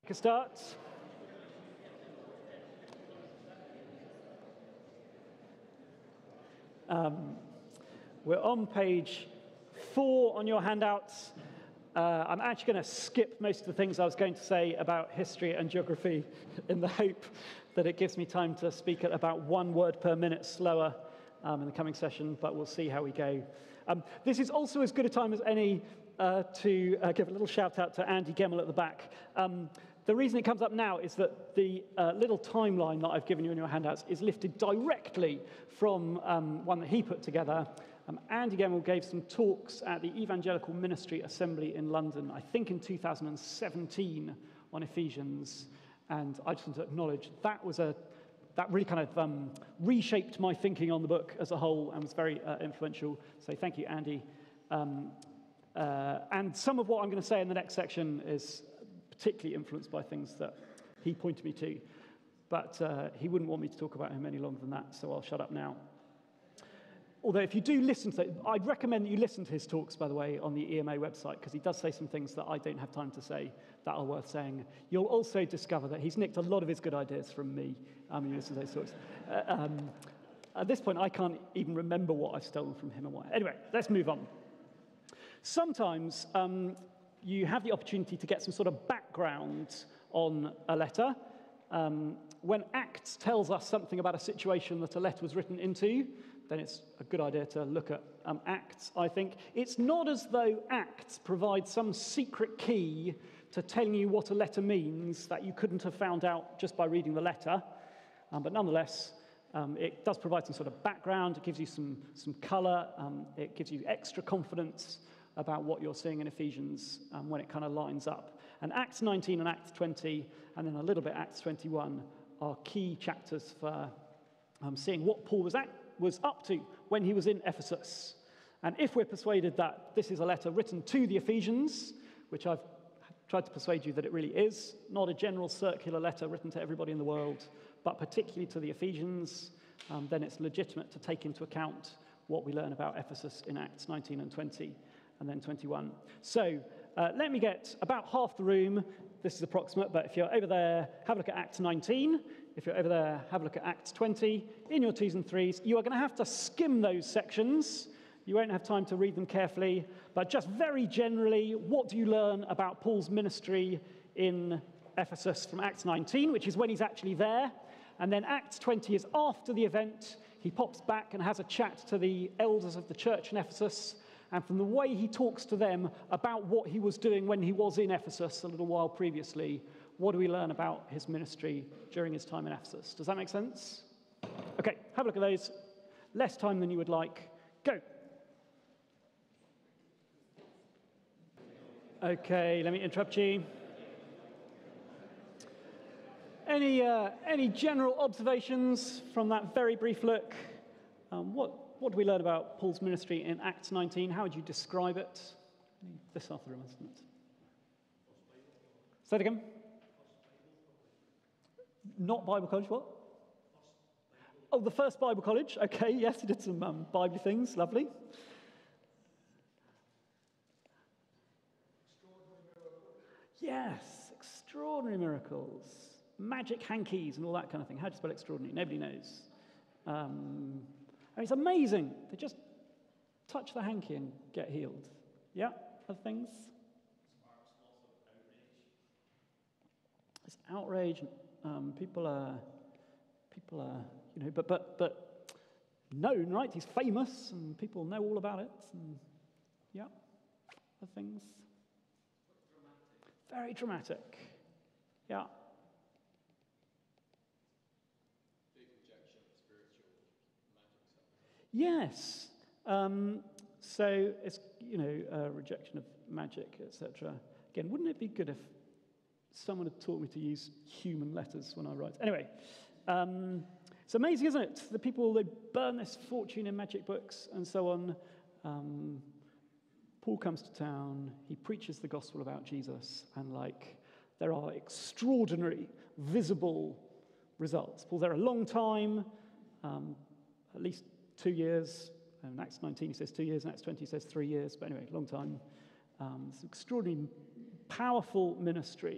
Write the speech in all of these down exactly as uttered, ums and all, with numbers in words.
Make a start. Um, we're on page four on your handouts. Uh, I'm actually going to skip most of the things I was going to say about history and geography in the hope that it gives me time to speak at about one word per minute slower um, in the coming session, but we'll see how we go. Um, this is also as good a time as any uh, to uh, give a little shout out to Andy Gemmell at the back. Um, the reason it comes up now is that the uh, little timeline that I've given you in your handouts is lifted directly from um, one that he put together. Um, Andy Gemmell gave some talks at the Evangelical Ministry Assembly in London, I think in two thousand seventeen, on Ephesians. And I just want to acknowledge that was a that really kind of um, reshaped my thinking on the book as a whole and was very uh, influential. So thank you, Andy. Um, uh, and some of what I'm going to say in the next section is particularly influenced by things that he pointed me to. But uh, he wouldn't want me to talk about him any longer than that, so I'll shut up now. Although if you do listen to it, I'd recommend that you listen to his talks, by the way, on the E M A website, because he does say some things that I don't have time to say that are worth saying. You'll also discover that he's nicked a lot of his good ideas from me um, when you listen to those talks. Uh, um, at this point, I can't even remember what I've stolen from him and why. Anyway, let's move on. Sometimes um, you have the opportunity to get some sort of background on a letter. Um, when Acts tells us something about a situation that a letter was written into, then it's a good idea to look at um, Acts, I think. It's not as though Acts provides some secret key to telling you what a letter means that you couldn't have found out just by reading the letter. Um, but nonetheless, um, it does provide some sort of background. It gives you some, some color. Um, it gives you extra confidence about what you're seeing in Ephesians um, when it kind of lines up. And Acts nineteen and Acts twenty, and then a little bit Acts twenty-one, are key chapters for um, seeing what Paul was, at, was up to when he was in Ephesus. And if we're persuaded that this is a letter written to the Ephesians, which I've tried to persuade you that it really is, not a general circular letter written to everybody in the world, but particularly to the Ephesians, um, then it's legitimate to take into account what we learn about Ephesus in Acts nineteen and twenty. And then twenty-one. So uh, let me get about half the room. This is approximate, but if you're over there, have a look at Acts nineteen. If you're over there, have a look at Acts twenty. In your twos and threes, you are going to have to skim those sections. You won't have time to read them carefully, but just very generally, what do you learn about Paul's ministry in Ephesus from Acts nineteen, which is when he's actually there. And then Acts twenty is after the event. He pops back and has a chat to the elders of the church in Ephesus. And from the way he talks to them about what he was doing when he was in Ephesus a little while previously, what do we learn about his ministry during his time in Ephesus? Does that make sense? Okay, have a look at those. Less time than you would like. Go. Okay, let me interrupt you. Any, uh, any general observations from that very brief look? Um, what... What do we learn about Paul's ministry in Acts nineteen? How would you describe it? This half of the room, isn't it? Say it again. Not Bible college, what? Oh, the first Bible college. Okay, yes, he did some um, Bible things. Lovely. Yes, extraordinary miracles. Magic hankies and all that kind of thing. How do you spell extraordinary? Nobody knows. Um... And it's amazing. They just touch the hanky and get healed. Yeah, other things? It's outrage. Um, people are, people are, you know, but but but known, right? He's famous, and people know all about it. And yeah, other things. Dramatic. Very dramatic. Yeah. Yes. Um, so it's, you know, uh, rejection of magic, et cetera. Again, wouldn't it be good if someone had taught me to use human letters when I write? Anyway, um, it's amazing, isn't it? The people, they burn this fortune in magic books and so on. Um, Paul comes to town. He preaches the gospel about Jesus, and like there are extraordinary, visible results. Paul's there a long time, um, at least two years. In Acts nineteen, he says two years. In Acts twenty, he says three years. But anyway, long time. Um, it's an extraordinary, powerful ministry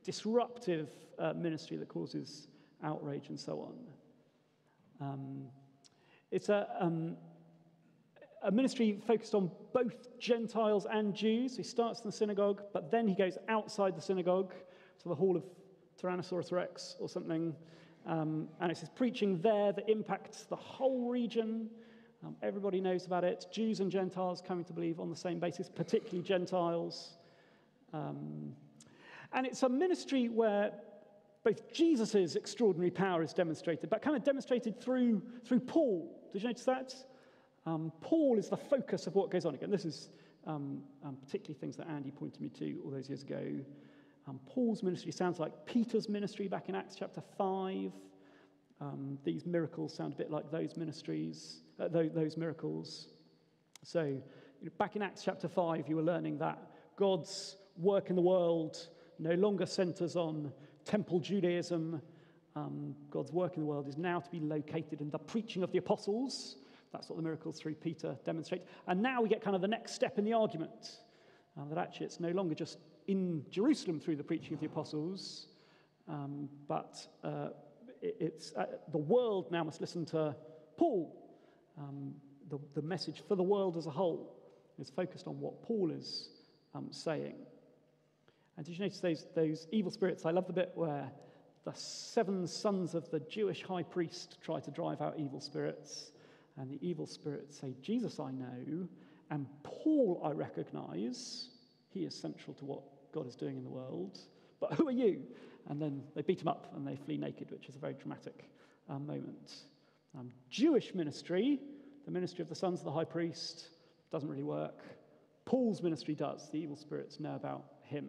disruptive uh, ministry that causes outrage and so on. Um, it's a, um, a ministry focused on both Gentiles and Jews. He starts in the synagogue, but then he goes outside the synagogue to the hall of Tyrannosaurus Rex or something, um, and it's his preaching there that impacts the whole region. Um, everybody knows about it. Jews and Gentiles coming to believe on the same basis, particularly Gentiles. Um, and it's a ministry where both Jesus' extraordinary power is demonstrated, but kind of demonstrated through, through Paul. Did you notice that? Um, Paul is the focus of what goes on. Again, this is um, um, particularly things that Andy pointed me to all those years ago. Um, Paul's ministry sounds like Peter's ministry back in Acts chapter five. Um, these miracles sound a bit like those ministries, uh, those, those miracles. So, you know, back in Acts chapter five, you were learning that God's work in the world no longer centers on temple Judaism. Um, God's work in the world is now to be located in the preaching of the apostles. That's what the miracles through Peter demonstrate. And now we get kind of the next step in the argument, uh, that actually it's no longer just in Jerusalem through the preaching of the apostles, um, but uh, it, it's uh, the world now must listen to Paul. Um, the, the message for the world as a whole is focused on what Paul is um, saying. And did you notice those, those evil spirits? I love the bit where the seven sons of the Jewish high priest try to drive out evil spirits, and the evil spirits say, Jesus I know, and Paul I recognize. He is central to what God is doing in the world. But who are you? And then they beat him up and they flee naked, which is a very dramatic uh, moment. Um, Jewish ministry, the ministry of the sons of the high priest, doesn't really work. Paul's ministry does. The evil spirits know about him.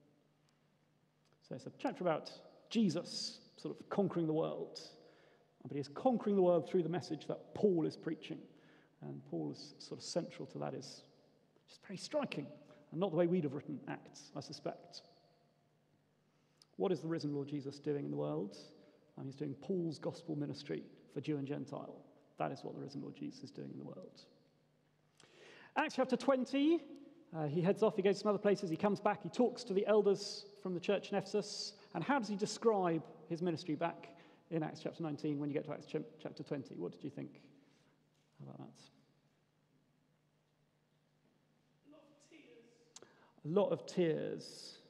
So it's a chapter about Jesus sort of conquering the world. But he is conquering the world through the message that Paul is preaching. And Paul is sort of central to that, is just very striking. And not the way we'd have written Acts, I suspect. What is the risen Lord Jesus doing in the world? Um, he's doing Paul's gospel ministry for Jew and Gentile. That is what the risen Lord Jesus is doing in the world. Acts chapter twenty, uh, he heads off, he goes to some other places, he comes back, he talks to the elders from the church in Ephesus. And how does he describe his ministry back in Acts chapter nineteen when you get to Acts ch- chapter twenty? What did you think about that? A lot of tears.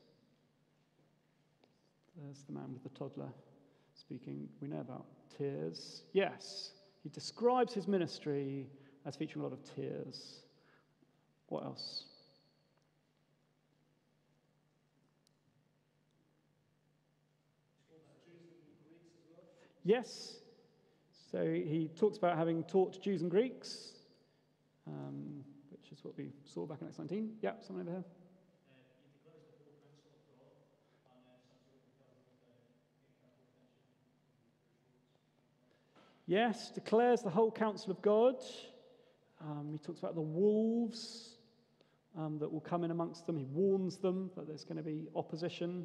There's the man with the toddler speaking. We know about tears. Yes, he describes his ministry as featuring a lot of tears. What else? Yes. So he talks about having taught Jews and Greeks, um, which is what we saw back in Acts nineteen. Yeah, someone over here. Yes, declares the whole counsel of God. Um, he talks about the wolves um, that will come in amongst them. He warns them that there's going to be opposition.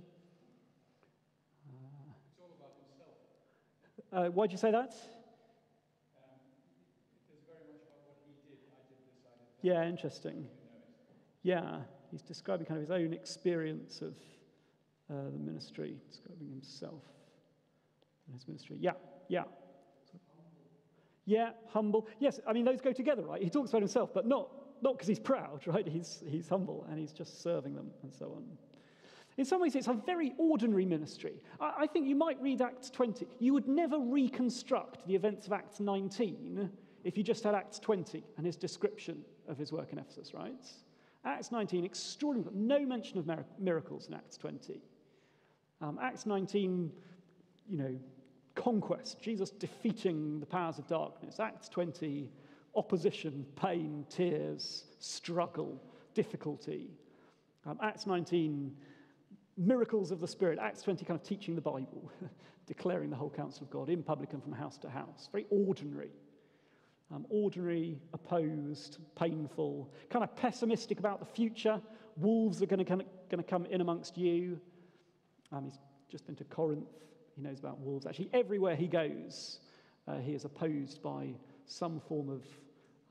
Uh, it's all about himself. Uh, why'd you say that? Um, it's very much about what he did. I did this, I did that. Yeah, interesting. Yeah, he's describing kind of his own experience of uh, the ministry, describing himself and his ministry. Yeah, yeah. Yeah, humble. Yes, I mean, those go together, right? He talks about himself, but not not because he's proud, right? He's, he's humble, and he's just serving them, and so on. In some ways, it's a very ordinary ministry. I, I think you might read Acts twenty. You would never reconstruct the events of Acts nineteen if you just had Acts twenty and his description of his work in Ephesus, right? Acts nineteen, extraordinary. No mention of miracles in Acts twenty. Um, Acts nineteen, you know, conquest, Jesus defeating the powers of darkness. Acts twenty, opposition, pain, tears, struggle, difficulty. Um, Acts nineteen, miracles of the Spirit. Acts twenty, kind of teaching the Bible, declaring the whole counsel of God in public and from house to house. Very ordinary. Um, ordinary, opposed, painful, kind of pessimistic about the future. Wolves are going to kind of going to come in amongst you. Um, he's just been to Corinth. He knows about wolves. Actually, everywhere he goes, uh, he is opposed by some form of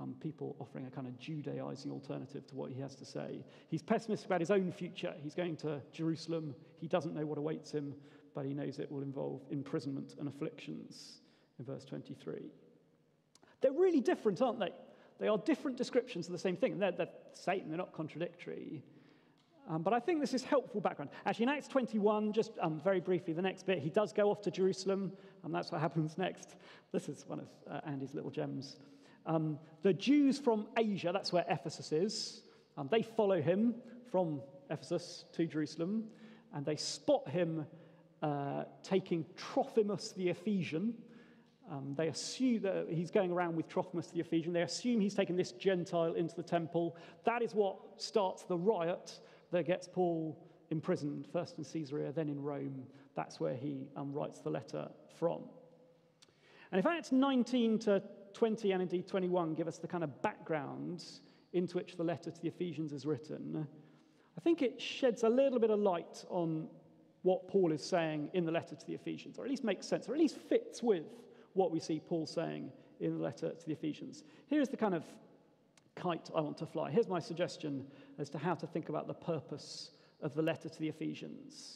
um, people offering a kind of Judaizing alternative to what he has to say. He's pessimistic about his own future. He's going to Jerusalem. He doesn't know what awaits him, but he knows it will involve imprisonment and afflictions in verse twenty-three. They're really different, aren't they? They are different descriptions of the same thing. They're, they're the same, they're not contradictory. Um, but I think this is helpful background. Actually, in Acts twenty-one, just um, very briefly, the next bit, he does go off to Jerusalem, and that's what happens next. This is one of uh, Andy's little gems. Um, the Jews from Asia, that's where Ephesus is, um, they follow him from Ephesus to Jerusalem, and they spot him uh, taking Trophimus the Ephesian. Um, they assume that he's going around with Trophimus the Ephesian. They assume he's taken this Gentile into the temple. That is what starts the riot that gets Paul imprisoned, first in Caesarea, then in Rome. That's where he um, writes the letter from. And if Acts nineteen to twenty and indeed twenty-one give us the kind of background into which the letter to the Ephesians is written, I think it sheds a little bit of light on what Paul is saying in the letter to the Ephesians, or at least makes sense, or at least fits with what we see Paul saying in the letter to the Ephesians. Here's the kind of kite I want to fly. Here's my suggestion as to how to think about the purpose of the letter to the Ephesians.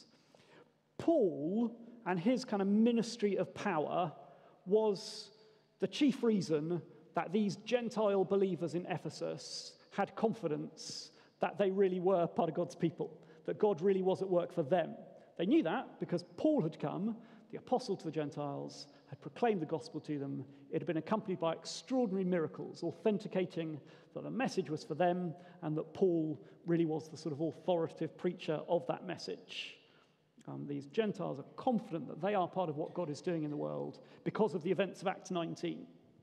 Paul and his kind of ministry of power was the chief reason that these Gentile believers in Ephesus had confidence that they really were part of God's people, that God really was at work for them. They knew that because Paul had come, the apostle to the Gentiles, had proclaimed the gospel to them. It had been accompanied by extraordinary miracles, authenticating that the message was for them and that Paul really was the sort of authoritative preacher of that message. Um, these Gentiles are confident that they are part of what God is doing in the world because of the events of Acts nineteen.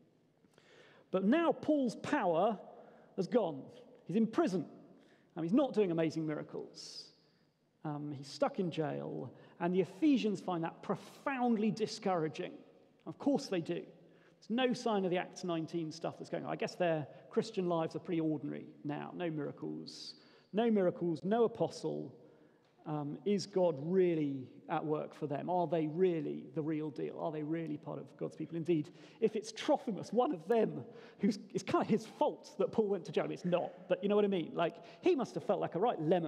But now Paul's power has gone. He's in prison. Um, he's not doing amazing miracles. Um, he's stuck in jail, and the Ephesians find that profoundly discouraging. Of course they do. There's no sign of the Acts nineteen stuff that's going on. I guess their Christian lives are pretty ordinary now. No miracles. No miracles, no apostle. Um, is God really at work for them? Are they really the real deal? Are they really part of God's people? Indeed, if it's Trophimus, one of them, who's it's kind of his fault that Paul went to jail. It's not, but you know what I mean? Like, he must have felt like a right lemon.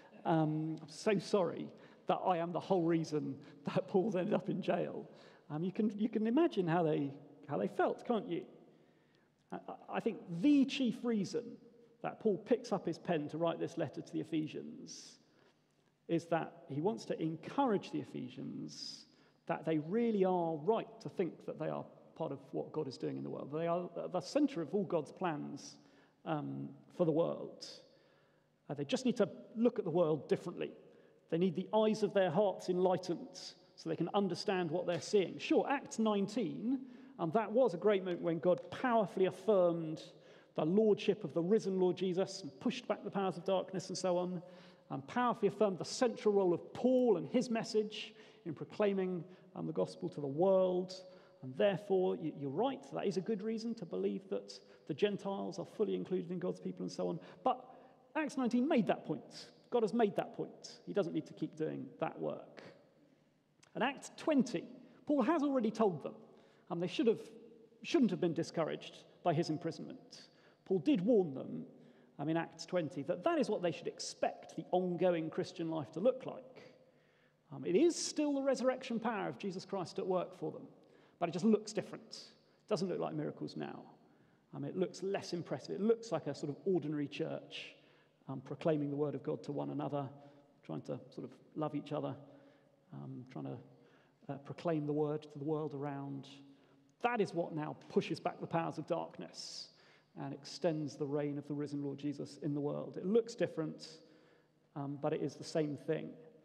Um, I'm so sorry that I am the whole reason that Paul's ended up in jail. Um, you can you can imagine how they how they felt, can't you? I, I think the chief reason that Paul picks up his pen to write this letter to the Ephesians is that he wants to encourage the Ephesians that they really are right to think that they are part of what God is doing in the world. They are the center of all God's plans um, for the world. Uh, they just need to look at the world differently. They need the eyes of their hearts enlightened so they can understand what they're seeing. Sure, Acts nineteen, um, that was a great moment when God powerfully affirmed the lordship of the risen Lord Jesus and pushed back the powers of darkness and so on, and powerfully affirmed the central role of Paul and his message in proclaiming um, the gospel to the world. And therefore, you, you're right, that is a good reason to believe that the Gentiles are fully included in God's people and so on. But Acts nineteen made that point. God has made that point. He doesn't need to keep doing that work. And Acts twenty, Paul has already told them, and they should have, shouldn't have been discouraged by his imprisonment. Paul did warn them um, in Acts twenty that that is what they should expect the ongoing Christian life to look like. Um, it is still the resurrection power of Jesus Christ at work for them, but it just looks different. It doesn't look like miracles now. Um, it looks less impressive. It looks like a sort of ordinary church um, proclaiming the word of God to one another, trying to sort of love each other, um, trying to uh, proclaim the word to the world around. That is what now pushes back the powers of darkness and extends the reign of the risen Lord Jesus in the world. It looks different, um, but it is the same thing.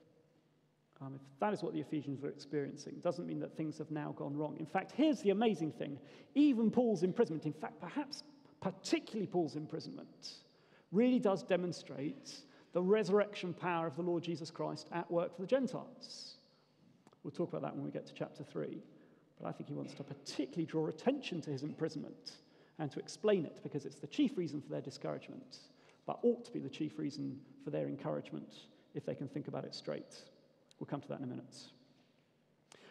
Um, if that is what the Ephesians were experiencing, it doesn't mean that things have now gone wrong. In fact, here's the amazing thing. Even Paul's imprisonment, in fact, perhaps particularly Paul's imprisonment, really does demonstrate the resurrection power of the Lord Jesus Christ at work for the Gentiles. We'll talk about that when we get to chapter three. But I think he wants to particularly draw attention to his imprisonment and to explain it, because it's the chief reason for their discouragement, but ought to be the chief reason for their encouragement if they can think about it straight. We'll come to that in a minute.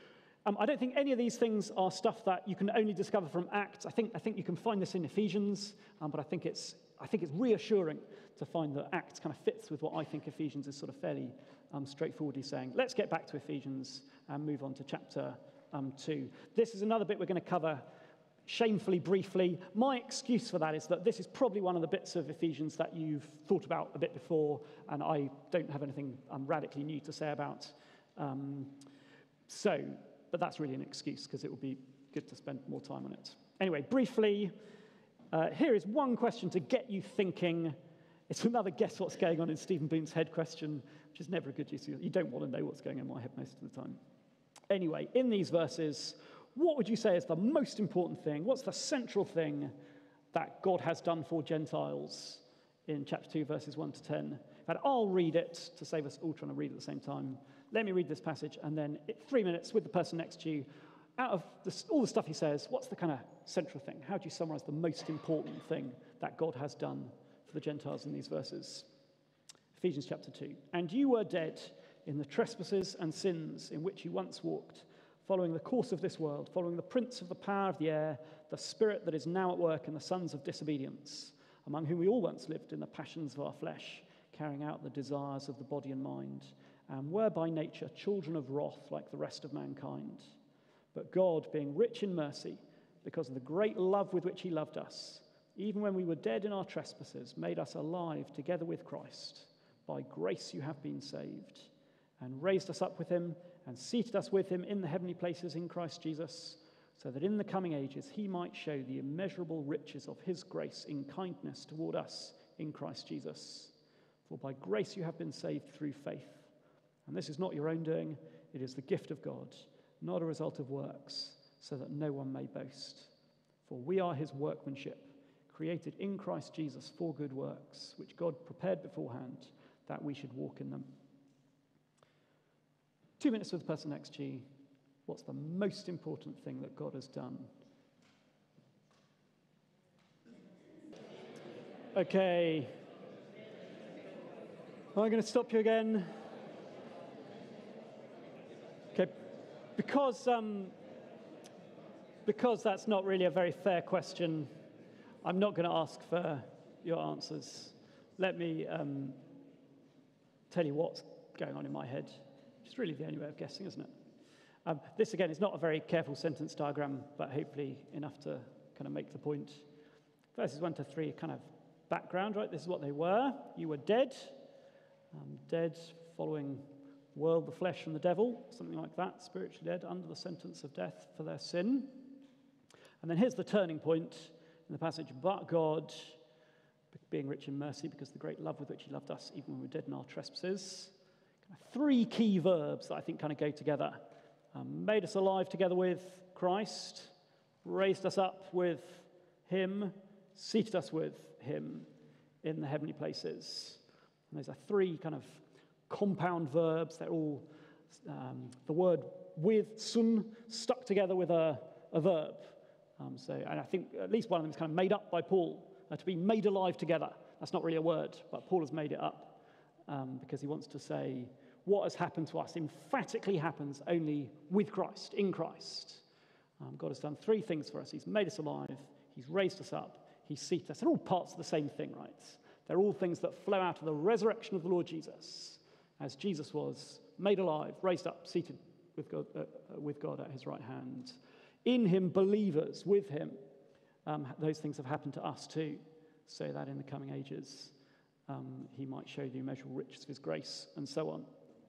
Um, I don't think any of these things are stuff that you can only discover from Acts. I think, I think you can find this in Ephesians, um, but I think, it's, I think it's reassuring to find that Acts kind of fits with what I think Ephesians is sort of fairly um, straightforwardly saying. Let's get back to Ephesians and move on to chapter um, two. This is another bit we're going to cover shamefully briefly. My excuse for that is that this is probably one of the bits of Ephesians that you've thought about a bit before, and I don't have anything um, radically new to say about. Um, so... But that's really an excuse, because it would be good to spend more time on it. Anyway, briefly, uh, here is one question to get you thinking. It's another guess what's going on in Stephen Boone's head question, which is never a good use. You don't want to know what's going on in my head most of the time. Anyway, in these verses, what would you say is the most important thing? What's the central thing that God has done for Gentiles in chapter two, verses one to ten? In fact, I'll read it to save us all trying to read at the same time. Let me read this passage, and then in three minutes with the person next to you, out of this, all the stuff he says, what's the kind of central thing? How do you summarize the most important thing that God has done for the Gentiles in these verses? Ephesians chapter two. And you were dead in the trespasses and sins in which you once walked, following the course of this world, following the prince of the power of the air, the spirit that is now at work in the sons of disobedience, among whom we all once lived in the passions of our flesh, carrying out the desires of the body and mind, and were by nature children of wrath like the rest of mankind. But God, being rich in mercy, because of the great love with which he loved us, even when we were dead in our trespasses, made us alive together with Christ. By grace you have been saved, and raised us up with him, and seated us with him in the heavenly places in Christ Jesus, so that in the coming ages he might show the immeasurable riches of his grace in kindness toward us in Christ Jesus. For by grace you have been saved through faith. And this is not your own doing, it is the gift of God, not a result of works, so that no one may boast. For we are his workmanship, created in Christ Jesus for good works, which God prepared beforehand, that we should walk in them. Two minutes with the person next to you. What's the most important thing that God has done? Okay. I'm going to stop you again. Okay, because, um, because that's not really a very fair question, I'm not going to ask for your answers. Let me um, tell you what's going on in my head, which is really the only way of guessing, isn't it? Um, this, again, is not a very careful sentence diagram, but hopefully enough to kind of make the point. Verses one to three, kind of background, right? This is what they were. You were dead, um, dead following world, the flesh, and the devil, something like that, spiritually dead, under the sentence of death for their sin. And then here's the turning point in the passage, but God, being rich in mercy, because of the great love with which he loved us, even when we were dead in our trespasses. Kind of three key verbs that I think kind of go together. Um, made us alive together with Christ, raised us up with him, seated us with him in the heavenly places. And those are three kind of compound verbs. They're all um, the word with, sun, stuck together with a, a verb. Um, so, and I think at least one of them is kind of made up by Paul, uh, to be made alive together. That's not really a word, but Paul has made it up um, because he wants to say what has happened to us emphatically happens only with Christ, in Christ. Um, God has done three things for us. He's made us alive, he's raised us up, he's seated us. They're all parts of the same thing, right? They're all things that flow out of the resurrection of the Lord Jesus, as Jesus was made alive, raised up, seated with God, uh, with God at his right hand. In him, believers with him, um, those things have happened to us too, so that in the coming ages um, he might show the immeasurable riches of his grace, and so on.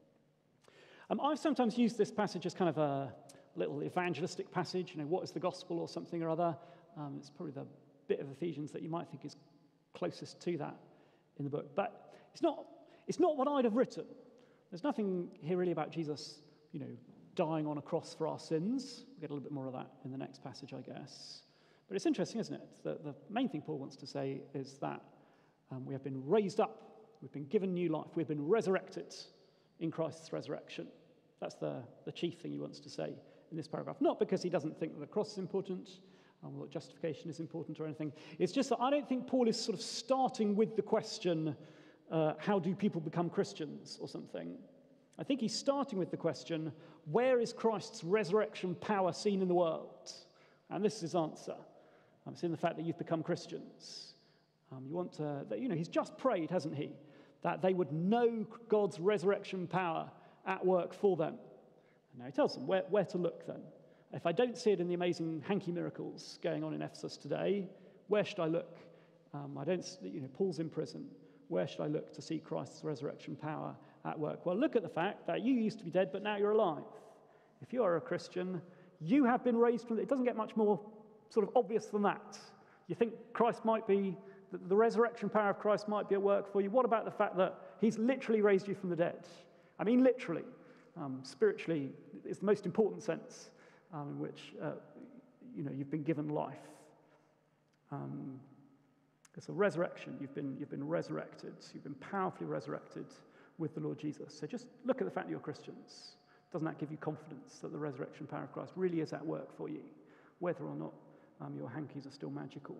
Um, I've sometimes used this passage as kind of a little evangelistic passage, you know, what is the gospel or something or other. Um, it's probably the bit of Ephesians that you might think is closest to that in the book. But it's not, it's not what I'd have written. There's nothing here really about Jesus, you know, dying on a cross for our sins. We'll get a little bit more of that in the next passage, I guess. But it's interesting, isn't it? The, the main thing Paul wants to say is that um, we have been raised up, we've been given new life, we've been resurrected in Christ's resurrection. That's the, the chief thing he wants to say in this paragraph. Not because he doesn't think that the cross is important, um, or that justification is important or anything. It's just that I don't think Paul is sort of starting with the question, uh, how do people become Christians or something? I think he's starting with the question, where is Christ's resurrection power seen in the world? And this is his answer. Um, it's in the fact that you've become Christians. Um, you want to, that, you know, he's just prayed, hasn't he, that they would know God's resurrection power at work for them. And now he tells them where, where to look then. If I don't see it in the amazing hanky miracles going on in Ephesus today, where should I look? Um, I don't, you know, Paul's in prison. Where should I look to see Christ's resurrection power at work? Well, look at the fact that you used to be dead, but now you're alive. If you are a Christian, you have been raised from, it doesn't get much more sort of obvious than that. You think Christ might be, the resurrection power of Christ might be at work for you. What about the fact that he's literally raised you from the dead? I mean, literally. Um, spiritually, is the most important sense um, in which, uh, you know, you've been given life. Um, it's a resurrection. You've been, you've been resurrected. You've been powerfully resurrected with the Lord Jesus. So just look at the fact that you're Christians. Doesn't that give you confidence that the resurrection power of Christ really is at work for you, whether or not um, your hankies are still magical?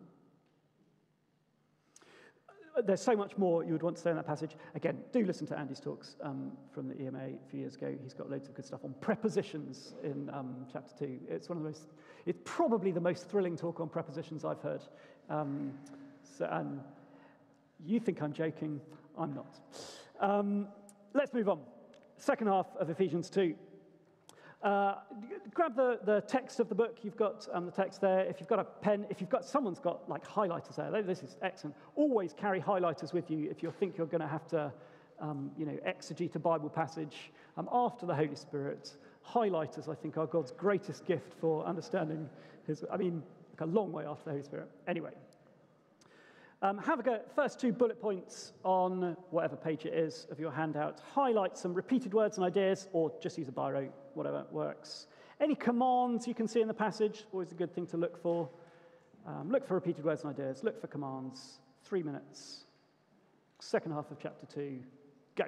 There's so much more you would want to say in that passage. Again, do listen to Andy's talks um, from the E M A a few years ago. He's got loads of good stuff on prepositions in um, chapter two. It's one of the most, it's probably the most thrilling talk on prepositions I've heard. Um, so, and you think I'm joking, I'm not. Um, let's move on. Second half of Ephesians two. Uh, grab the, the text of the book. You've got um, the text there. If you've got a pen, if you've got, someone's got like highlighters there. This is excellent. Always carry highlighters with you if you think you're going to have to, um, you know, exegete a Bible passage um, after the Holy Spirit. Highlighters, I think, are God's greatest gift for understanding his, I mean, like a long way after the Holy Spirit. Anyway. Um, have a go at first two bullet points on whatever page it is of your handout. Highlight some repeated words and ideas, or just use a biro, whatever works. Any commands you can see in the passage, always a good thing to look for. Um, look for repeated words and ideas. Look for commands. Three minutes. Second half of chapter two. Go.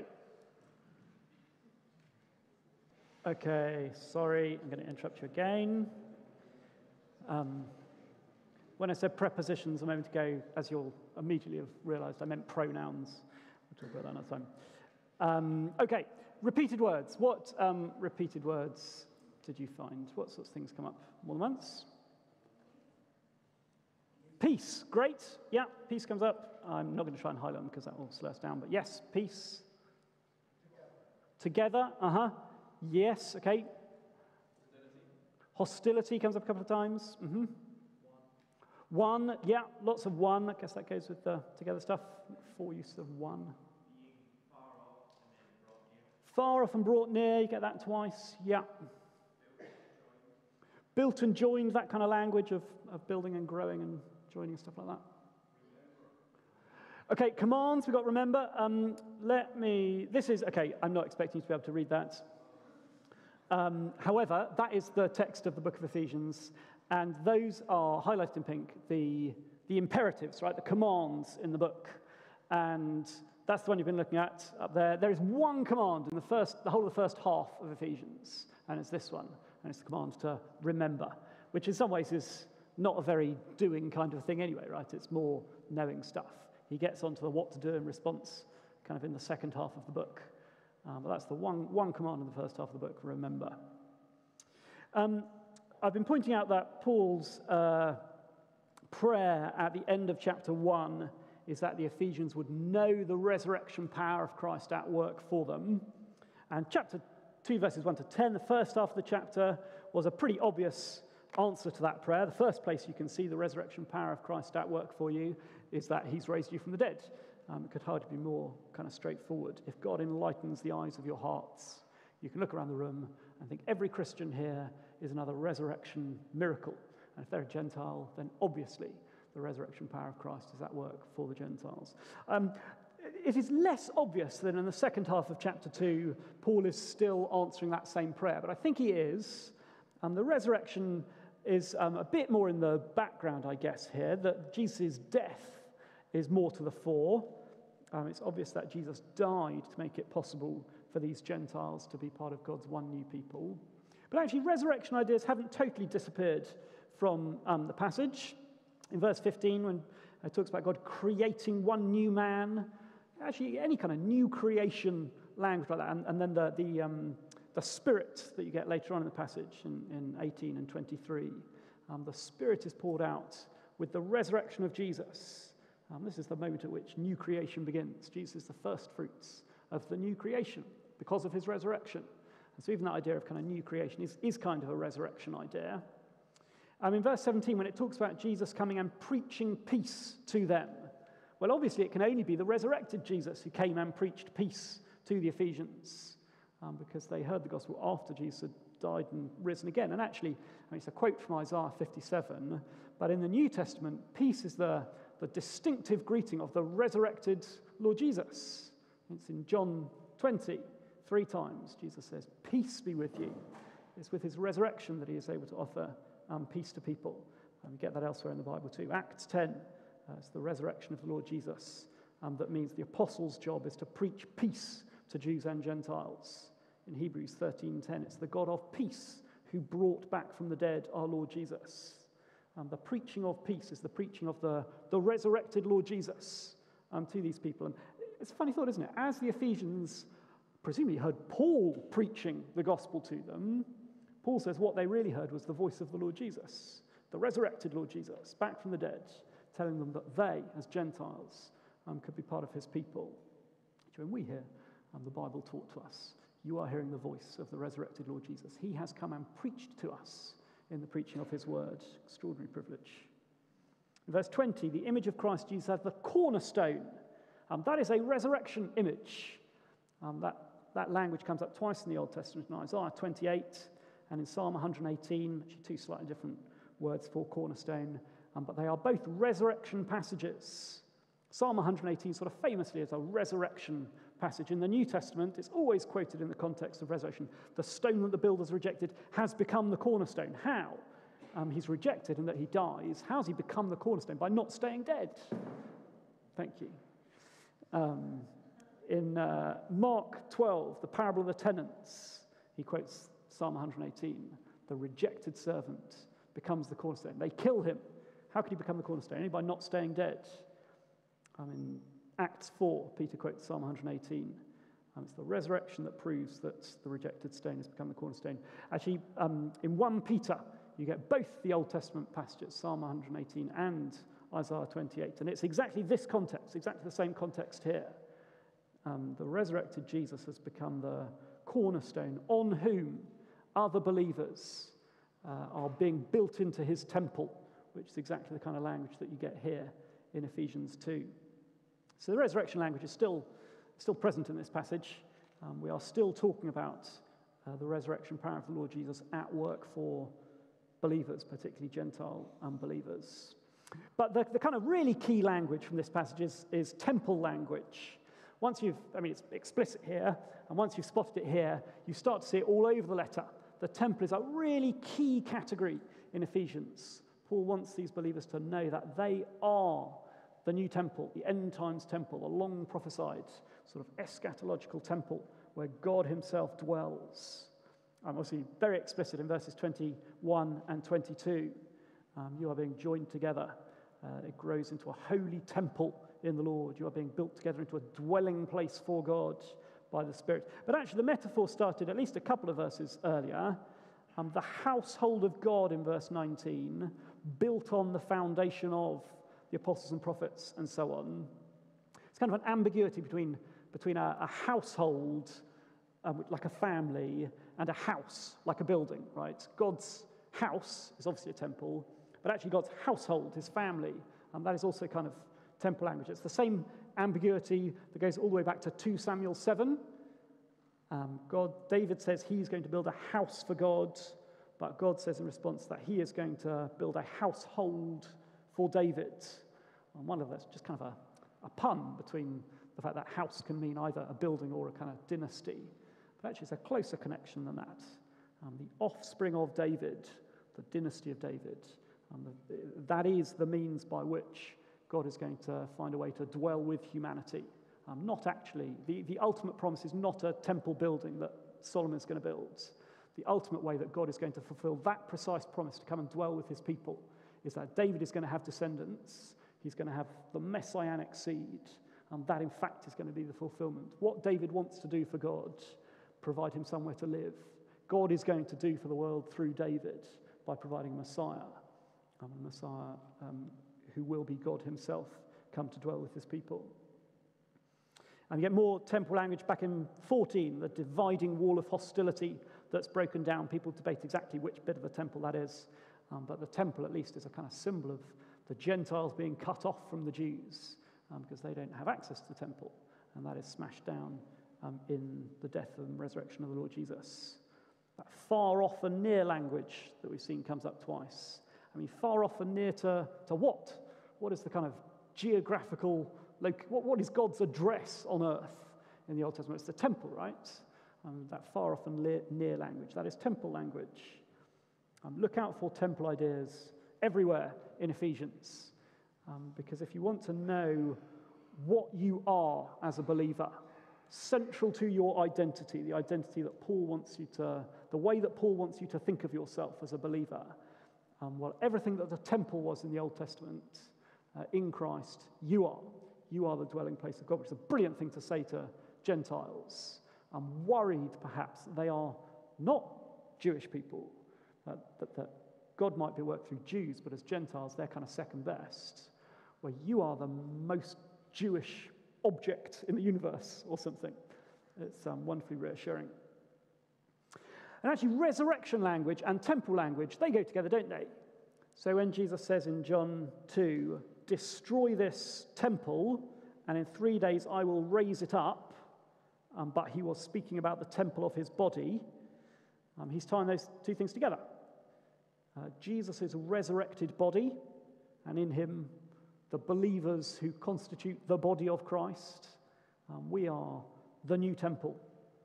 Okay, sorry, I'm going to interrupt you again. Um, When I said prepositions a moment ago, as you'll immediately have realized, I meant pronouns. We'll talk about that another time. Um, okay, repeated words. What um, repeated words did you find? What sorts of things come up more than once? Peace, great. Yeah, peace comes up. I'm not going to try and highlight them because that will slow us down, but yes, peace. Together, uh-huh. Yes, okay. Hostility. Hostility comes up a couple of times. Mm-hmm. One, yeah, lots of one. I guess that goes with the together stuff. Four use of one. Far off and brought near. You get that twice. Yeah. Built and joined, that kind of language of, of building and growing and joining and stuff like that. Okay, commands, we've got remember. Um, let me, this is, okay, I'm not expecting you to be able to read that. Um, however, that is the text of the book of Ephesians. And those are highlighted in pink, the, the imperatives, right, the commands in the book. And that's the one you've been looking at up there. There is one command in the first, the whole of the first half of Ephesians, and it's this one. And it's the command to remember, which in some ways is not a very doing kind of thing anyway, right? It's more knowing stuff. He gets onto the what to do in response kind of in the second half of the book. Um, but that's the one, one command in the first half of the book, remember. Um, I've been pointing out that Paul's uh, prayer at the end of chapter one is that the Ephesians would know the resurrection power of Christ at work for them. And chapter two, verses one to ten, the first half of the chapter was a pretty obvious answer to that prayer. The first place you can see the resurrection power of Christ at work for you is that he's raised you from the dead. Um, it could hardly be more kind of straightforward. If God enlightens the eyes of your hearts, you can look around the room and think every Christian here is another resurrection miracle. And if they're a Gentile, then obviously the resurrection power of Christ is at work for the Gentiles. Um, it is less obvious than in the second half of chapter two, Paul is still answering that same prayer, but I think he is. Um, the resurrection is um, a bit more in the background, I guess, here, that Jesus' death is more to the fore. Um, it's obvious that Jesus died to make it possible for these Gentiles to be part of God's one new people. But actually, resurrection ideas haven't totally disappeared from um, the passage. In verse fifteen, when it talks about God creating one new man, actually any kind of new creation language like that. And, and then the, the, um, the Spirit that you get later on in the passage in, in eighteen and twenty-three, um, the Spirit is poured out with the resurrection of Jesus. Um, this is the moment at which new creation begins. Jesus is the first fruits of the new creation because of his resurrection. And so even that idea of kind of new creation is, is kind of a resurrection idea. Um, in verse seventeen, when it talks about Jesus coming and preaching peace to them, well, obviously it can only be the resurrected Jesus who came and preached peace to the Ephesians, um, because they heard the gospel after Jesus had died and risen again. And actually, I mean, it's a quote from Isaiah fifty-seven, but in the New Testament, peace is the, the distinctive greeting of the resurrected Lord Jesus. It's in John twenty, three times. Jesus says, "Peace be with you." It's with his resurrection that he is able to offer um, peace to people. And we get that elsewhere in the Bible too. Acts ten, uh, it's the resurrection of the Lord Jesus. Um, that means the apostles' job is to preach peace to Jews and Gentiles. In Hebrews thirteen ten, it's the God of peace who brought back from the dead our Lord Jesus. Um, the preaching of peace is the preaching of the, the resurrected Lord Jesus um, to these people. And it's a funny thought, isn't it? As the Ephesians presumably heard Paul preaching the gospel to them, Paul says what they really heard was the voice of the Lord Jesus, the resurrected Lord Jesus, back from the dead, telling them that they, as Gentiles, um, could be part of his people. When we hear um, the Bible taught to us, you are hearing the voice of the resurrected Lord Jesus. He has come and preached to us in the preaching of his word. Extraordinary privilege. In verse twenty, the image of Christ Jesus as the cornerstone. Um, that is a resurrection image. Um, that, that language comes up twice in the Old Testament, in Isaiah twenty-eight and in Psalm one hundred eighteen, actually two slightly different words for cornerstone, um, but they are both resurrection passages. Psalm one hundred eighteen sort of famously is a resurrection passage. In the New Testament, it's always quoted in the context of resurrection. The stone that the builders rejected has become the cornerstone. How? Um, he's rejected and that he dies. How has he become the cornerstone? By not staying dead. Thank you. Um, in uh, Mark twelve, the parable of the tenants, he quotes Psalm one hundred eighteen. The rejected servant becomes the cornerstone. They kill him. How could he become the cornerstone? Only by not staying dead. Um, in Acts four, Peter quotes Psalm one hundred eighteen. Um, it's the resurrection that proves that the rejected stone has become the cornerstone. Actually, um, in First Peter, you get both the Old Testament passages, Psalm one hundred eighteen and Isaiah twenty-eight. And it's exactly this context, exactly the same context here. Um, the resurrected Jesus has become the cornerstone on whom other believers uh, are being built into his temple, which is exactly the kind of language that you get here in Ephesians two. So the resurrection language is still, still present in this passage. Um, we are still talking about uh, the resurrection power of the Lord Jesus at work for believers, particularly Gentile unbelievers. But the, the kind of really key language from this passage is, is temple language. Once you've, I mean, it's explicit here, and once you've spotted it here, you start to see it all over the letter. The temple is a really key category in Ephesians. Paul wants these believers to know that they are the new temple, the end times temple, a long prophesied sort of eschatological temple where God himself dwells. I'm obviously very explicit in verses twenty-one and twenty-two. Um, you are being joined together. Uh, it grows into a holy temple in the Lord. You are being built together into a dwelling place for God by the Spirit. But actually the metaphor started at least a couple of verses earlier. Um, the household of God in verse nineteen, built on the foundation of the apostles and prophets and so on. It's kind of an ambiguity between, between a, a household, um, like a family, and a house, like a building, right? God's house is obviously a temple, but actually God's household, his family, um, that is also kind of temple language. It's the same ambiguity that goes all the way back to two Samuel seven. Um, God, David says he's going to build a house for God, but God says in response that he is going to build a household for David. And one of that's just kind of a, a pun between the fact that house can mean either a building or a kind of dynasty. But actually it's a closer connection than that. Um, the offspring of David, the dynasty of David, um, the, that is the means by which God is going to find a way to dwell with humanity. Um, not actually, the, the ultimate promise is not a temple building that Solomon is going to build. The ultimate way that God is going to fulfill that precise promise to come and dwell with his people is that David is going to have descendants. He's going to have the messianic seed. Um, that, in fact, is going to be the fulfillment. What David wants to do for God, provide him somewhere to live, God is going to do for the world through David by providing a Messiah, um, a Messiah um, who will be God himself, come to dwell with his people. And you get more temple language back in fourteen, the dividing wall of hostility that's broken down. People debate exactly which bit of the temple that is, um, but the temple at least is a kind of symbol of the Gentiles being cut off from the Jews um, because they don't have access to the temple, and that is smashed down um, in the death and resurrection of the Lord Jesus. That far off and near language that we've seen comes up twice. I mean, far off and near to, to what? What is the kind of geographical, loc- what, what is God's address on earth in the Old Testament? It's the temple, right? Um, that far off and near, near language, that is temple language. Um, look out for temple ideas everywhere in Ephesians, um, because if you want to know what you are as a believer, central to your identity, the identity that Paul wants you to, the way that Paul wants you to think of yourself as a believer, um, well, everything that the temple was in the Old Testament, uh, in Christ, you are. You are the dwelling place of God, which is a brilliant thing to say to Gentiles. I'm worried, perhaps, that they are not Jewish people, uh, that, that God might be worked through Jews, but as Gentiles, they're kind of second best, where you are the most Jewish object in the universe or something. It's um, wonderfully reassuring. And actually, resurrection language and temple language, they go together, don't they? So when Jesus says in John two, destroy this temple, and in three days I will raise it up, um, but he was speaking about the temple of his body, um, he's tying those two things together. Uh, Jesus' resurrected body, and in him the believers who constitute the body of Christ. Um, we are the new temple.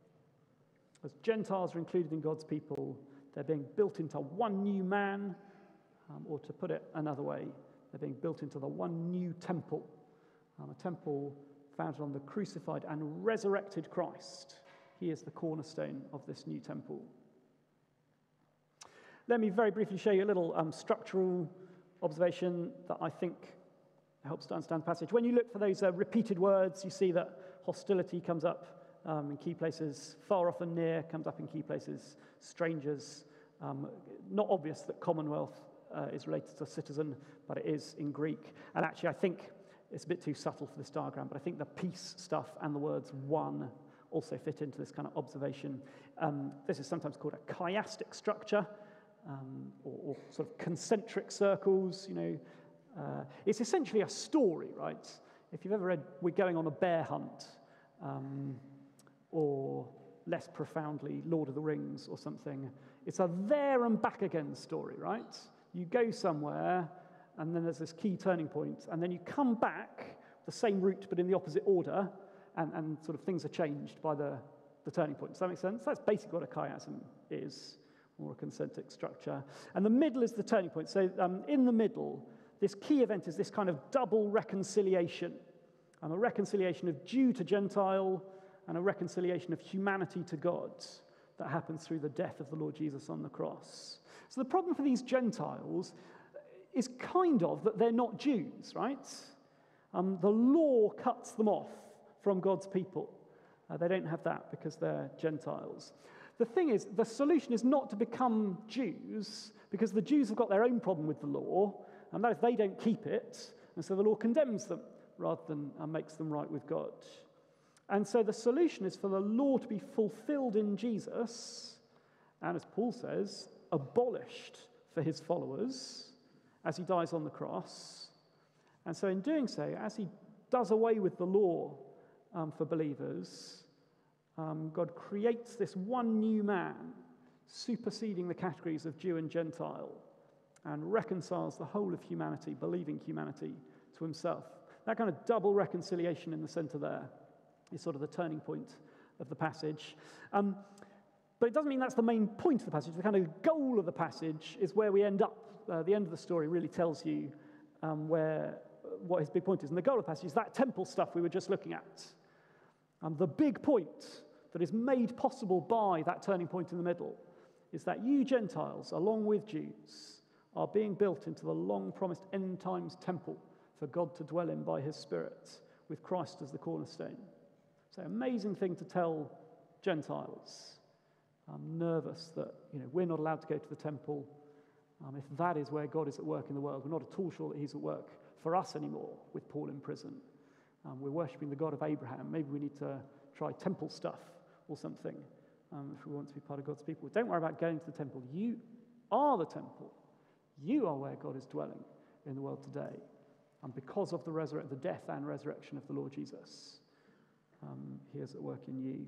As Gentiles are included in God's people, they're being built into one new man, um, or to put it another way, they're being built into the one new temple, um, a temple founded on the crucified and resurrected Christ. He is the cornerstone of this new temple. Let me very briefly show you a little um, structural observation that I think helps to understand the passage. When you look for those uh, repeated words, you see that hostility comes up um, in key places, far off and near comes up in key places, strangers. Um, not obvious that Commonwealth uh, is related to citizen, but it is in Greek. And actually, I think it's a bit too subtle for this diagram, but I think the peace stuff and the words one also fit into this kind of observation. Um, this is sometimes called a chiastic structure, um, or, or sort of concentric circles, you know. Uh, it's essentially a story, right? If you've ever read We're Going on a Bear Hunt, um, or less profoundly, Lord of the Rings or something, it's a there and back again story, right? You go somewhere, and then there's this key turning point, and then you come back the same route but in the opposite order, and, and sort of things are changed by the, the turning point. Does that make sense? That's basically what a chiasm is, or a concentric structure. And the middle is the turning point. So um, in the middle, this key event is this kind of double reconciliation, and a reconciliation of Jew to Gentile, and a reconciliation of humanity to God that happens through the death of the Lord Jesus on the cross. So the problem for these Gentiles is kind of that they're not Jews, right? Um, the law cuts them off from God's people. Uh, they don't have that because they're Gentiles. The thing is, the solution is not to become Jews, because the Jews have got their own problem with the law, and that is they don't keep it, and so the law condemns them rather than uh, makes them right with God. And so the solution is for the law to be fulfilled in Jesus, and as Paul says, abolished for his followers as he dies on the cross. And so in doing so, as he does away with the law um, for believers, um, God creates this one new man, superseding the categories of Jew and Gentile, and reconciles the whole of humanity, believing humanity, to himself. That kind of double reconciliation in the center there is sort of the turning point of the passage. Um, but it doesn't mean that's the main point of the passage. The kind of goal of the passage is where we end up. Uh, the end of the story really tells you um, where what his big point is. And the goal of the passage is that temple stuff we were just looking at. Um, the big point that is made possible by that turning point in the middle is that you Gentiles, along with Jews, are being built into the long-promised end-times temple for God to dwell in by his Spirit, with Christ as the cornerstone. So amazing thing to tell Gentiles. I'm nervous that you know we're not allowed to go to the temple. Um, if that is where God is at work in the world, we're not at all sure that he's at work for us anymore with Paul in prison. Um, we're worshipping the God of Abraham. Maybe we need to try temple stuff or something um, if we want to be part of God's people. Don't worry about going to the temple. You are the temple. You are where God is dwelling in the world today. And because of the, resurre- the death and resurrection of the Lord Jesus, um, he is at work in you.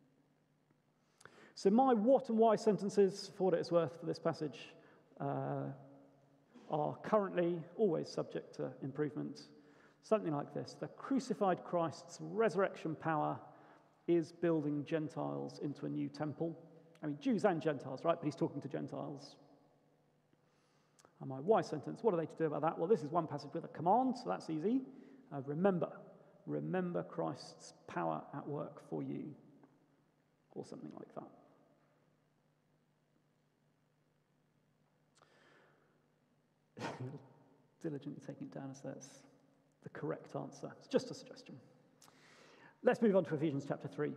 So my what and why sentences, for what it is worth, for this passage uh, are currently always subject to improvement. Something like this: the crucified Christ's resurrection power is building Gentiles into a new temple. I mean, Jews and Gentiles, right? But he's talking to Gentiles. And my why sentence, what are they to do about that? Well, this is one passage with a command, so that's easy. Uh, remember, remember Christ's power at work for you, or something like that. Diligently taking it down as that's the correct answer. It's just a suggestion. Let's move on to Ephesians chapter three.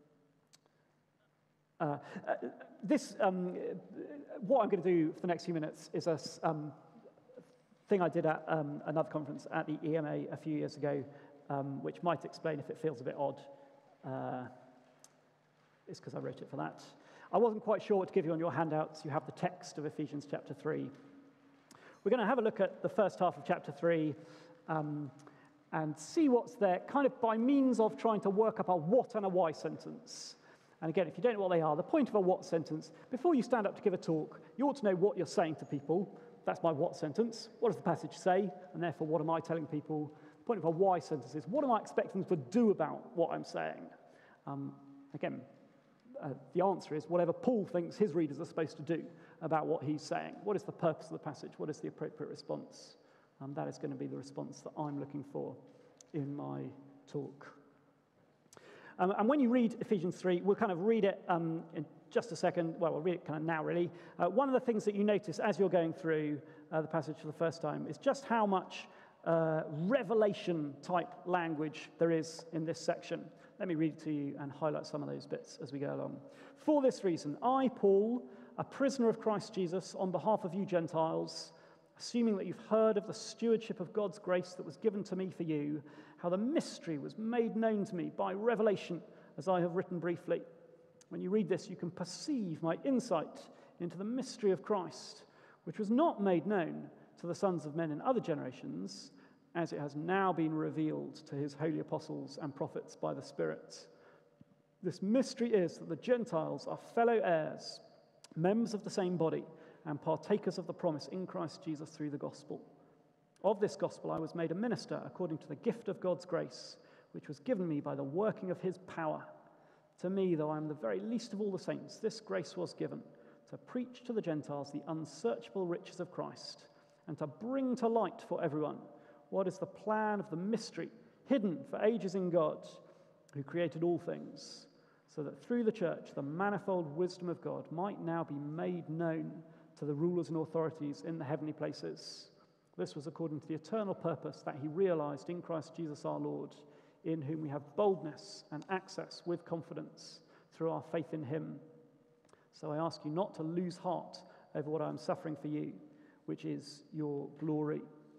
Uh, uh, this, um, what I'm going to do for the next few minutes is a um, thing I did at um, another conference at the E M A a few years ago, um, which might explain if it feels a bit odd. Uh, it's because I wrote it for that. I wasn't quite sure what to give you on your handouts. You have the text of Ephesians chapter three. We're going to have a look at the first half of chapter three um, and see what's there, kind of by means of trying to work up a what and a why sentence. And again, if you don't know what they are, the point of a what sentence, before you stand up to give a talk, you ought to know what you're saying to people. That's my what sentence. What does the passage say? And therefore, what am I telling people? The point of a why sentence is, what am I expecting them to do about what I'm saying? Um, again, uh, the answer is whatever Paul thinks his readers are supposed to do about what he's saying. What is the purpose of the passage? What is the appropriate response? Um, that is going to be the response that I'm looking for in my talk. Um, and when you read Ephesians three, we'll kind of read it um, in just a second. Well, we'll read it kind of now, really. Uh, one of the things that you notice as you're going through uh, the passage for the first time is just how much uh, revelation-type language there is in this section. Let me read it to you and highlight some of those bits as we go along. For this reason, I, Paul, a prisoner of Christ Jesus, on behalf of you Gentiles, assuming that you've heard of the stewardship of God's grace that was given to me for you, how the mystery was made known to me by revelation, as I have written briefly. When you read this, you can perceive my insight into the mystery of Christ, which was not made known to the sons of men in other generations, as it has now been revealed to his holy apostles and prophets by the Spirit. This mystery is that the Gentiles are fellow heirs, members of the same body, and partakers of the promise in Christ Jesus through the gospel. Of this gospel I was made a minister according to the gift of God's grace, which was given me by the working of his power. To me, though I am the very least of all the saints, this grace was given, to preach to the Gentiles the unsearchable riches of Christ, and to bring to light for everyone what is the plan of the mystery hidden for ages in God, who created all things, so that through the church the manifold wisdom of God might now be made known to the rulers and authorities in the heavenly places. This was according to the eternal purpose that he realized in Christ Jesus our Lord, in whom we have boldness and access with confidence through our faith in him. So I ask you not to lose heart over what I am suffering for you, which is your glory.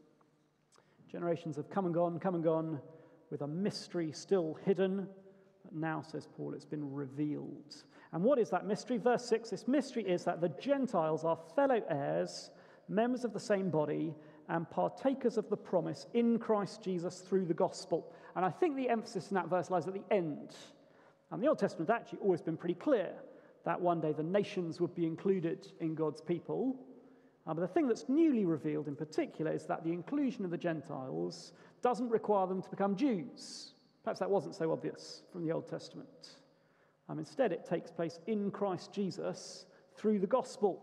Generations have come and gone, come and gone, with a mystery still hidden. But now, says Paul, it's been revealed. And what is that mystery? Verse six, this mystery is that the Gentiles are fellow heirs, members of the same body, and partakers of the promise in Christ Jesus through the gospel. And I think the emphasis in that verse lies at the end. And the Old Testament had actually always been pretty clear that one day the nations would be included in God's people. Uh, but the thing that's newly revealed in particular is that the inclusion of the Gentiles doesn't require them to become Jews. Perhaps that wasn't so obvious from the Old Testament. Um, instead, it takes place in Christ Jesus through the gospel.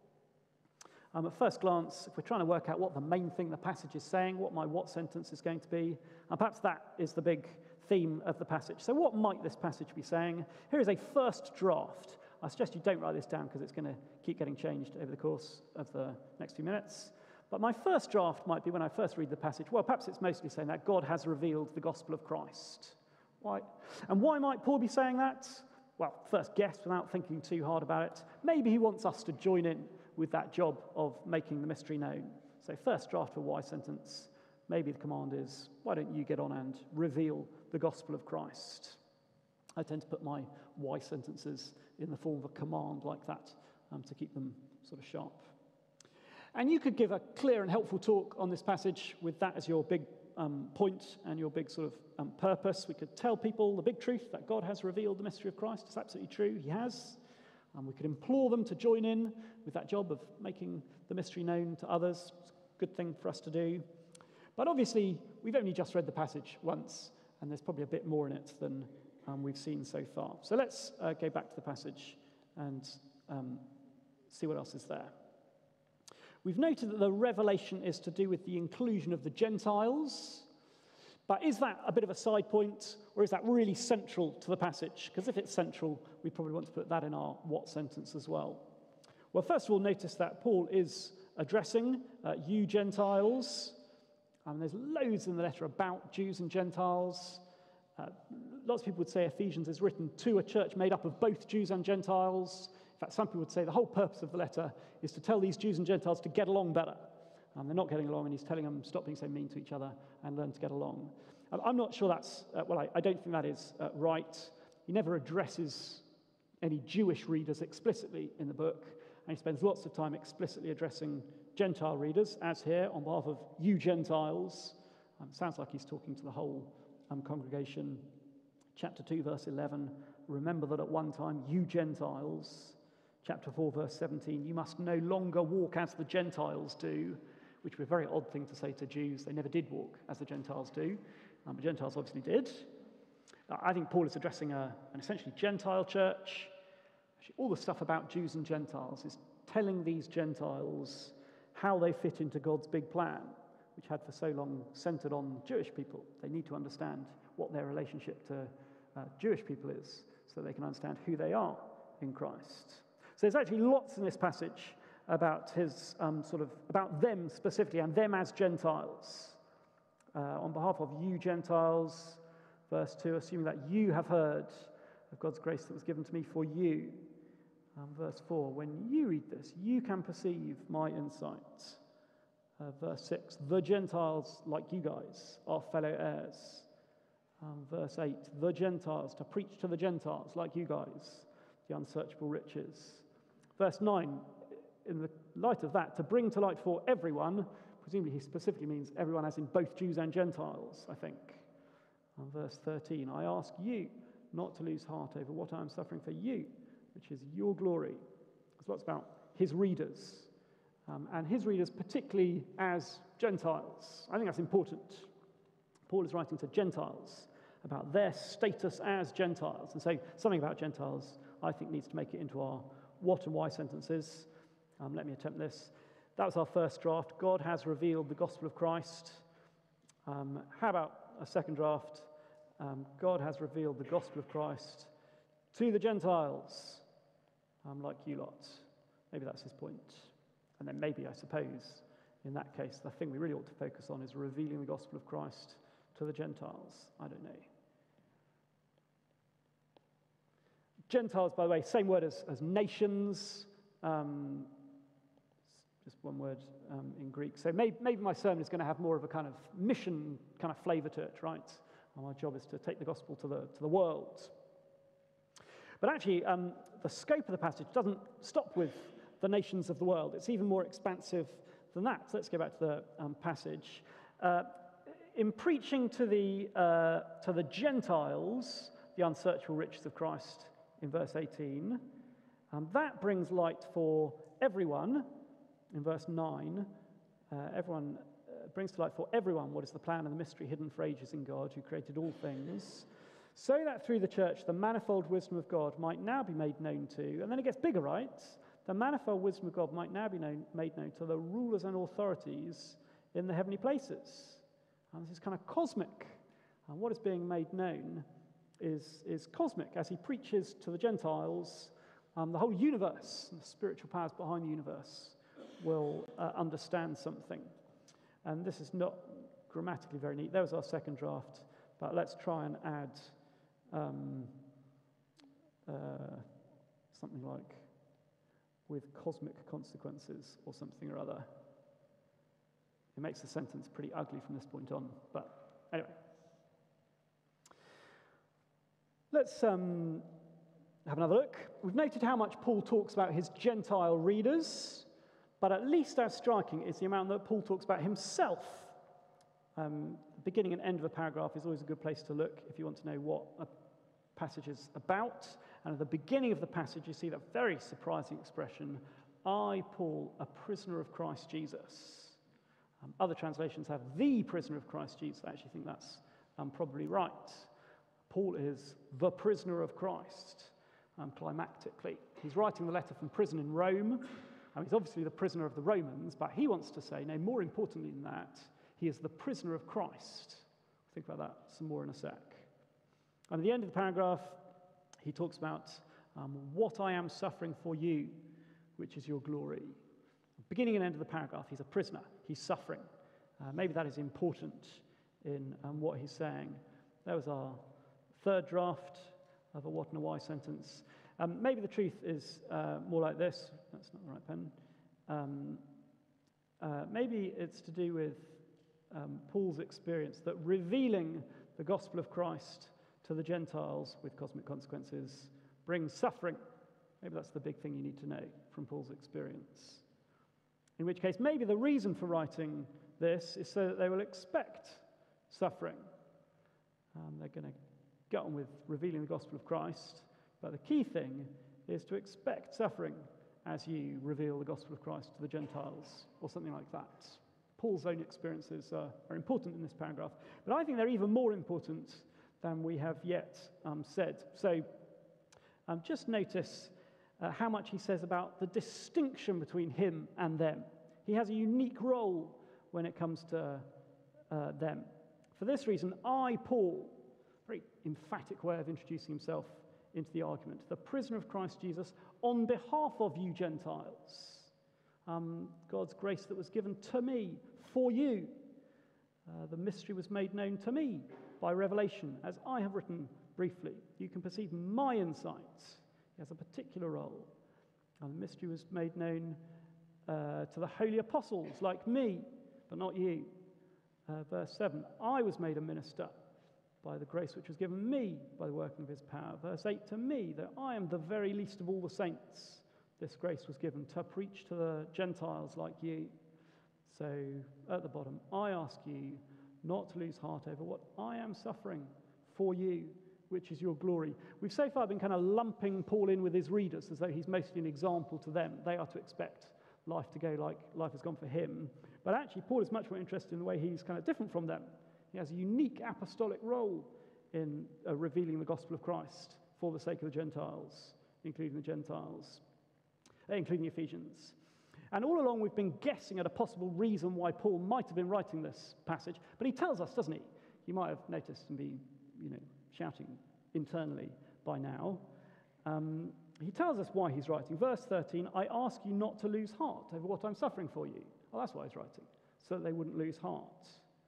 Um, at first glance, if we're trying to work out what the main thing the passage is saying, what my what sentence is going to be, and perhaps that is the big theme of the passage. So what might this passage be saying? Here is a first draft. I suggest you don't write this down because it's going to keep getting changed over the course of the next few minutes. But my first draft might be when I first read the passage, well, perhaps it's mostly saying that God has revealed the gospel of Christ. Why? And why might Paul be saying that? Well, first guess without thinking too hard about it. Maybe he wants us to join in with that job of making the mystery known. So first draft for why sentence, maybe the command is, why don't you get on and reveal the gospel of Christ? I tend to put my why sentences in the form of a command like that um, to keep them sort of sharp. And you could give a clear and helpful talk on this passage with that as your big um, point and your big sort of um, purpose. We could tell people the big truth that God has revealed the mystery of Christ. It's absolutely true, he has. And we could implore them to join in with that job of making the mystery known to others. It's a good thing for us to do. But obviously, we've only just read the passage once, and there's probably a bit more in it than um, we've seen so far. So let's uh, go back to the passage and um, see what else is there. We've noted that the revelation is to do with the inclusion of the Gentiles. But is that a bit of a side point, or is that really central to the passage? Because if it's central, we probably want to put that in our what sentence as well. Well, first of all, notice that Paul is addressing uh, you Gentiles. Um, there's loads in the letter about Jews and Gentiles. Uh, lots of people would say Ephesians is written to a church made up of both Jews and Gentiles. In fact, some people would say the whole purpose of the letter is to tell these Jews and Gentiles to get along better. Um, they're not getting along, and he's telling them, stop being so mean to each other and learn to get along. Um, I'm not sure that's, uh, well, I, I don't think that is uh, right. He never addresses any Jewish readers explicitly in the book, and he spends lots of time explicitly addressing Gentile readers, as here, on behalf of you Gentiles. Um, sounds like he's talking to the whole um, congregation. Chapter two, verse eleven, remember that at one time you Gentiles. Chapter four, verse seventeen, you must no longer walk as the Gentiles do, which would be a very odd thing to say to Jews. They never did walk as the Gentiles do, um, but Gentiles obviously did. Uh, I think Paul is addressing a, an essentially Gentile church. Actually, all the stuff about Jews and Gentiles is telling these Gentiles how they fit into God's big plan, which had for so long centered on Jewish people. They need to understand what their relationship to uh, Jewish people is, so they can understand who they are in Christ. So there's actually lots in this passage about his um, sort of about them specifically and them as Gentiles. Uh, on behalf of you Gentiles, verse two, assuming that you have heard of God's grace that was given to me for you. Um, verse four, when you read this, you can perceive my insight. Uh, verse six, the Gentiles, like you guys, are fellow heirs. Um, verse eight, the Gentiles, to preach to the Gentiles, like you guys, the unsearchable riches. Verse nine, in the light of that, to bring to light for everyone, presumably he specifically means everyone as in both Jews and Gentiles, I think. And verse thirteen, I ask you not to lose heart over what I am suffering for you, which is your glory. There's lots about his readers, um, and his readers particularly as Gentiles. I think that's important. Paul is writing to Gentiles about their status as Gentiles, and so something about Gentiles, I think, needs to make it into our what and why sentences. Um, let me attempt this. That was our first draft. God has revealed the gospel of Christ. Um, how about a second draft? Um, God has revealed the gospel of Christ to the Gentiles, um, like you lot. Maybe that's his point. And then maybe, I suppose, in that case, the thing we really ought to focus on is revealing the gospel of Christ to the Gentiles. I don't know. Gentiles, by the way, same word as, as nations. Um, just one word um, in Greek. So maybe, maybe my sermon is going to have more of a kind of mission kind of flavor to it, right? And my job is to take the gospel to the, to the world. But actually, um, the scope of the passage doesn't stop with the nations of the world. It's even more expansive than that. So let's go back to the um, passage. Uh, in preaching to the, uh, to the Gentiles, the unsearchable riches of Christ, in verse eighteen, um, that brings light for everyone. In verse nine, uh, everyone uh, brings to light for everyone what is the plan and the mystery hidden for ages in God, who created all things, so that through the church the manifold wisdom of God might now be made known to, and then it gets bigger, right? The manifold wisdom of God might now be known, made known to the rulers and authorities in the heavenly places. And this is kind of cosmic. And what is being made known is, is cosmic as he preaches to the Gentiles um, the whole universe and the spiritual powers behind the universe. will uh, understand something. And this is not grammatically very neat. There was our second draft, but let's try and add um, uh, something like with cosmic consequences or something or other. It makes the sentence pretty ugly from this point on, but anyway. Let's um, have another look. We've noted how much Paul talks about his Gentile readers, but at least as striking is the amount that Paul talks about himself. Um, the beginning and end of a paragraph is always a good place to look if you want to know what a passage is about. And at the beginning of the passage, you see that very surprising expression, I, Paul, a prisoner of Christ Jesus. Um, other translations have the prisoner of Christ Jesus. I actually think that's um, probably right. Paul is the prisoner of Christ, um, climactically. He's writing the letter from prison in Rome. Um, he's obviously the prisoner of the Romans, but he wants to say, no, more importantly than that, he is the prisoner of Christ. We'll think about that some more in a sec. And at the end of the paragraph, he talks about um, what I am suffering for you, which is your glory. Beginning and end of the paragraph, he's a prisoner. He's suffering. Uh, maybe that is important in um, what he's saying. That was our third draft of a what and a why sentence. Um, maybe the truth is uh, more like this. That's not the right pen. Um, uh, maybe it's to do with um, Paul's experience that revealing the gospel of Christ to the Gentiles with cosmic consequences brings suffering. Maybe that's the big thing you need to know from Paul's experience. In which case, maybe the reason for writing this is so that they will expect suffering. Um, they're going to get on with revealing the gospel of Christ, but the key thing is to expect suffering as you reveal the gospel of Christ to the Gentiles, or something like that. Paul's own experiences are, are important in this paragraph, but I think they're even more important than we have yet um, said. So um, just notice uh, how much he says about the distinction between him and them. He has a unique role when it comes to uh, them. For this reason, I, Paul, very emphatic way of introducing himself into the argument, the prisoner of Christ Jesus, on behalf of you Gentiles. Um, God's grace that was given to me for you. Uh, the mystery was made known to me by revelation, as I have written briefly. You can perceive my insights. He has a particular role. And the mystery was made known uh, to the holy apostles like me, but not you. Uh, verse seven, I was made a minister by the grace which was given me by the working of his power. Verse eight, to me, though I am the very least of all the saints, this grace was given to preach to the Gentiles like you. So at the bottom, I ask you not to lose heart over what I am suffering for you, which is your glory. We've so far been kind of lumping Paul in with his readers as though he's mostly an example to them. They are to expect life to go like life has gone for him. But actually, Paul is much more interested in the way he's kind of different from them. He has a unique apostolic role in uh, revealing the gospel of Christ for the sake of the Gentiles, including the Gentiles, uh, including the Ephesians. And all along, we've been guessing at a possible reason why Paul might have been writing this passage. But he tells us, doesn't he? You might have noticed and be, you know, shouting internally by now. Um, he tells us why he's writing. Verse thirteen, I ask you not to lose heart over what I'm suffering for you. Well, that's why he's writing, so that they wouldn't lose heart.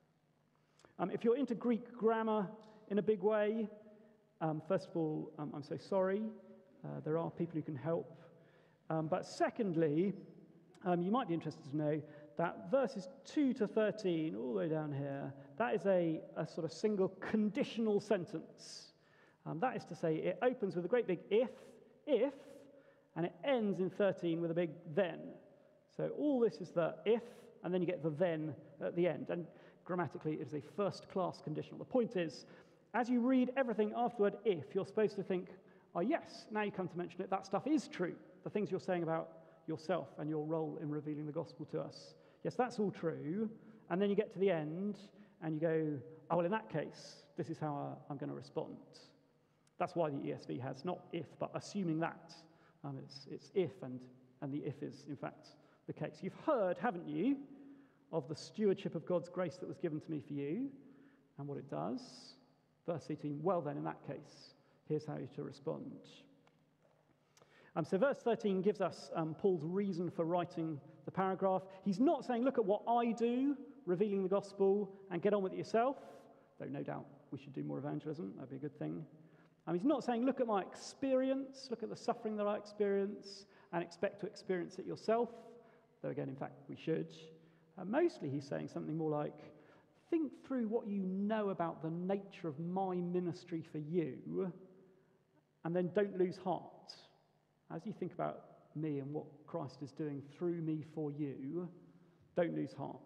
Um, if you're into Greek grammar in a big way, um, first of all, um, I'm so sorry. Uh, there are people who can help. Um, but secondly, um, you might be interested to know that verses two to thirteen, all the way down here, that is a, a sort of single conditional sentence. Um, that is to say, it opens with a great big if, if, and it ends in thirteen with a big then. So all this is the if, and then you get the then at the end. And grammatically, it is a first-class conditional. The point is, as you read everything afterward, if, you're supposed to think, oh yes, now you come to mention it, that stuff is true. The things you're saying about yourself and your role in revealing the gospel to us. Yes, that's all true. And then you get to the end, and you go, oh, well, in that case, this is how I'm going to respond. That's why the E S V has not if, but assuming that. Um, it's, it's if, and, and the if is, in fact, the case. You've heard, haven't you, of the stewardship of God's grace that was given to me for you, and what it does. Verse eighteen, well then, in that case, here's how you're to respond. Um, so verse thirteen gives us um, Paul's reason for writing the paragraph. He's not saying, look at what I do, revealing the gospel, and get on with it yourself, though no doubt we should do more evangelism. That'd be a good thing. Um, he's not saying, look at my experience, look at the suffering that I experience, and expect to experience it yourself, though again, in fact, we should. Uh, mostly he's saying something more like, think through what you know about the nature of my ministry for you, and then don't lose heart. As you think about me and what Christ is doing through me for you, don't lose heart.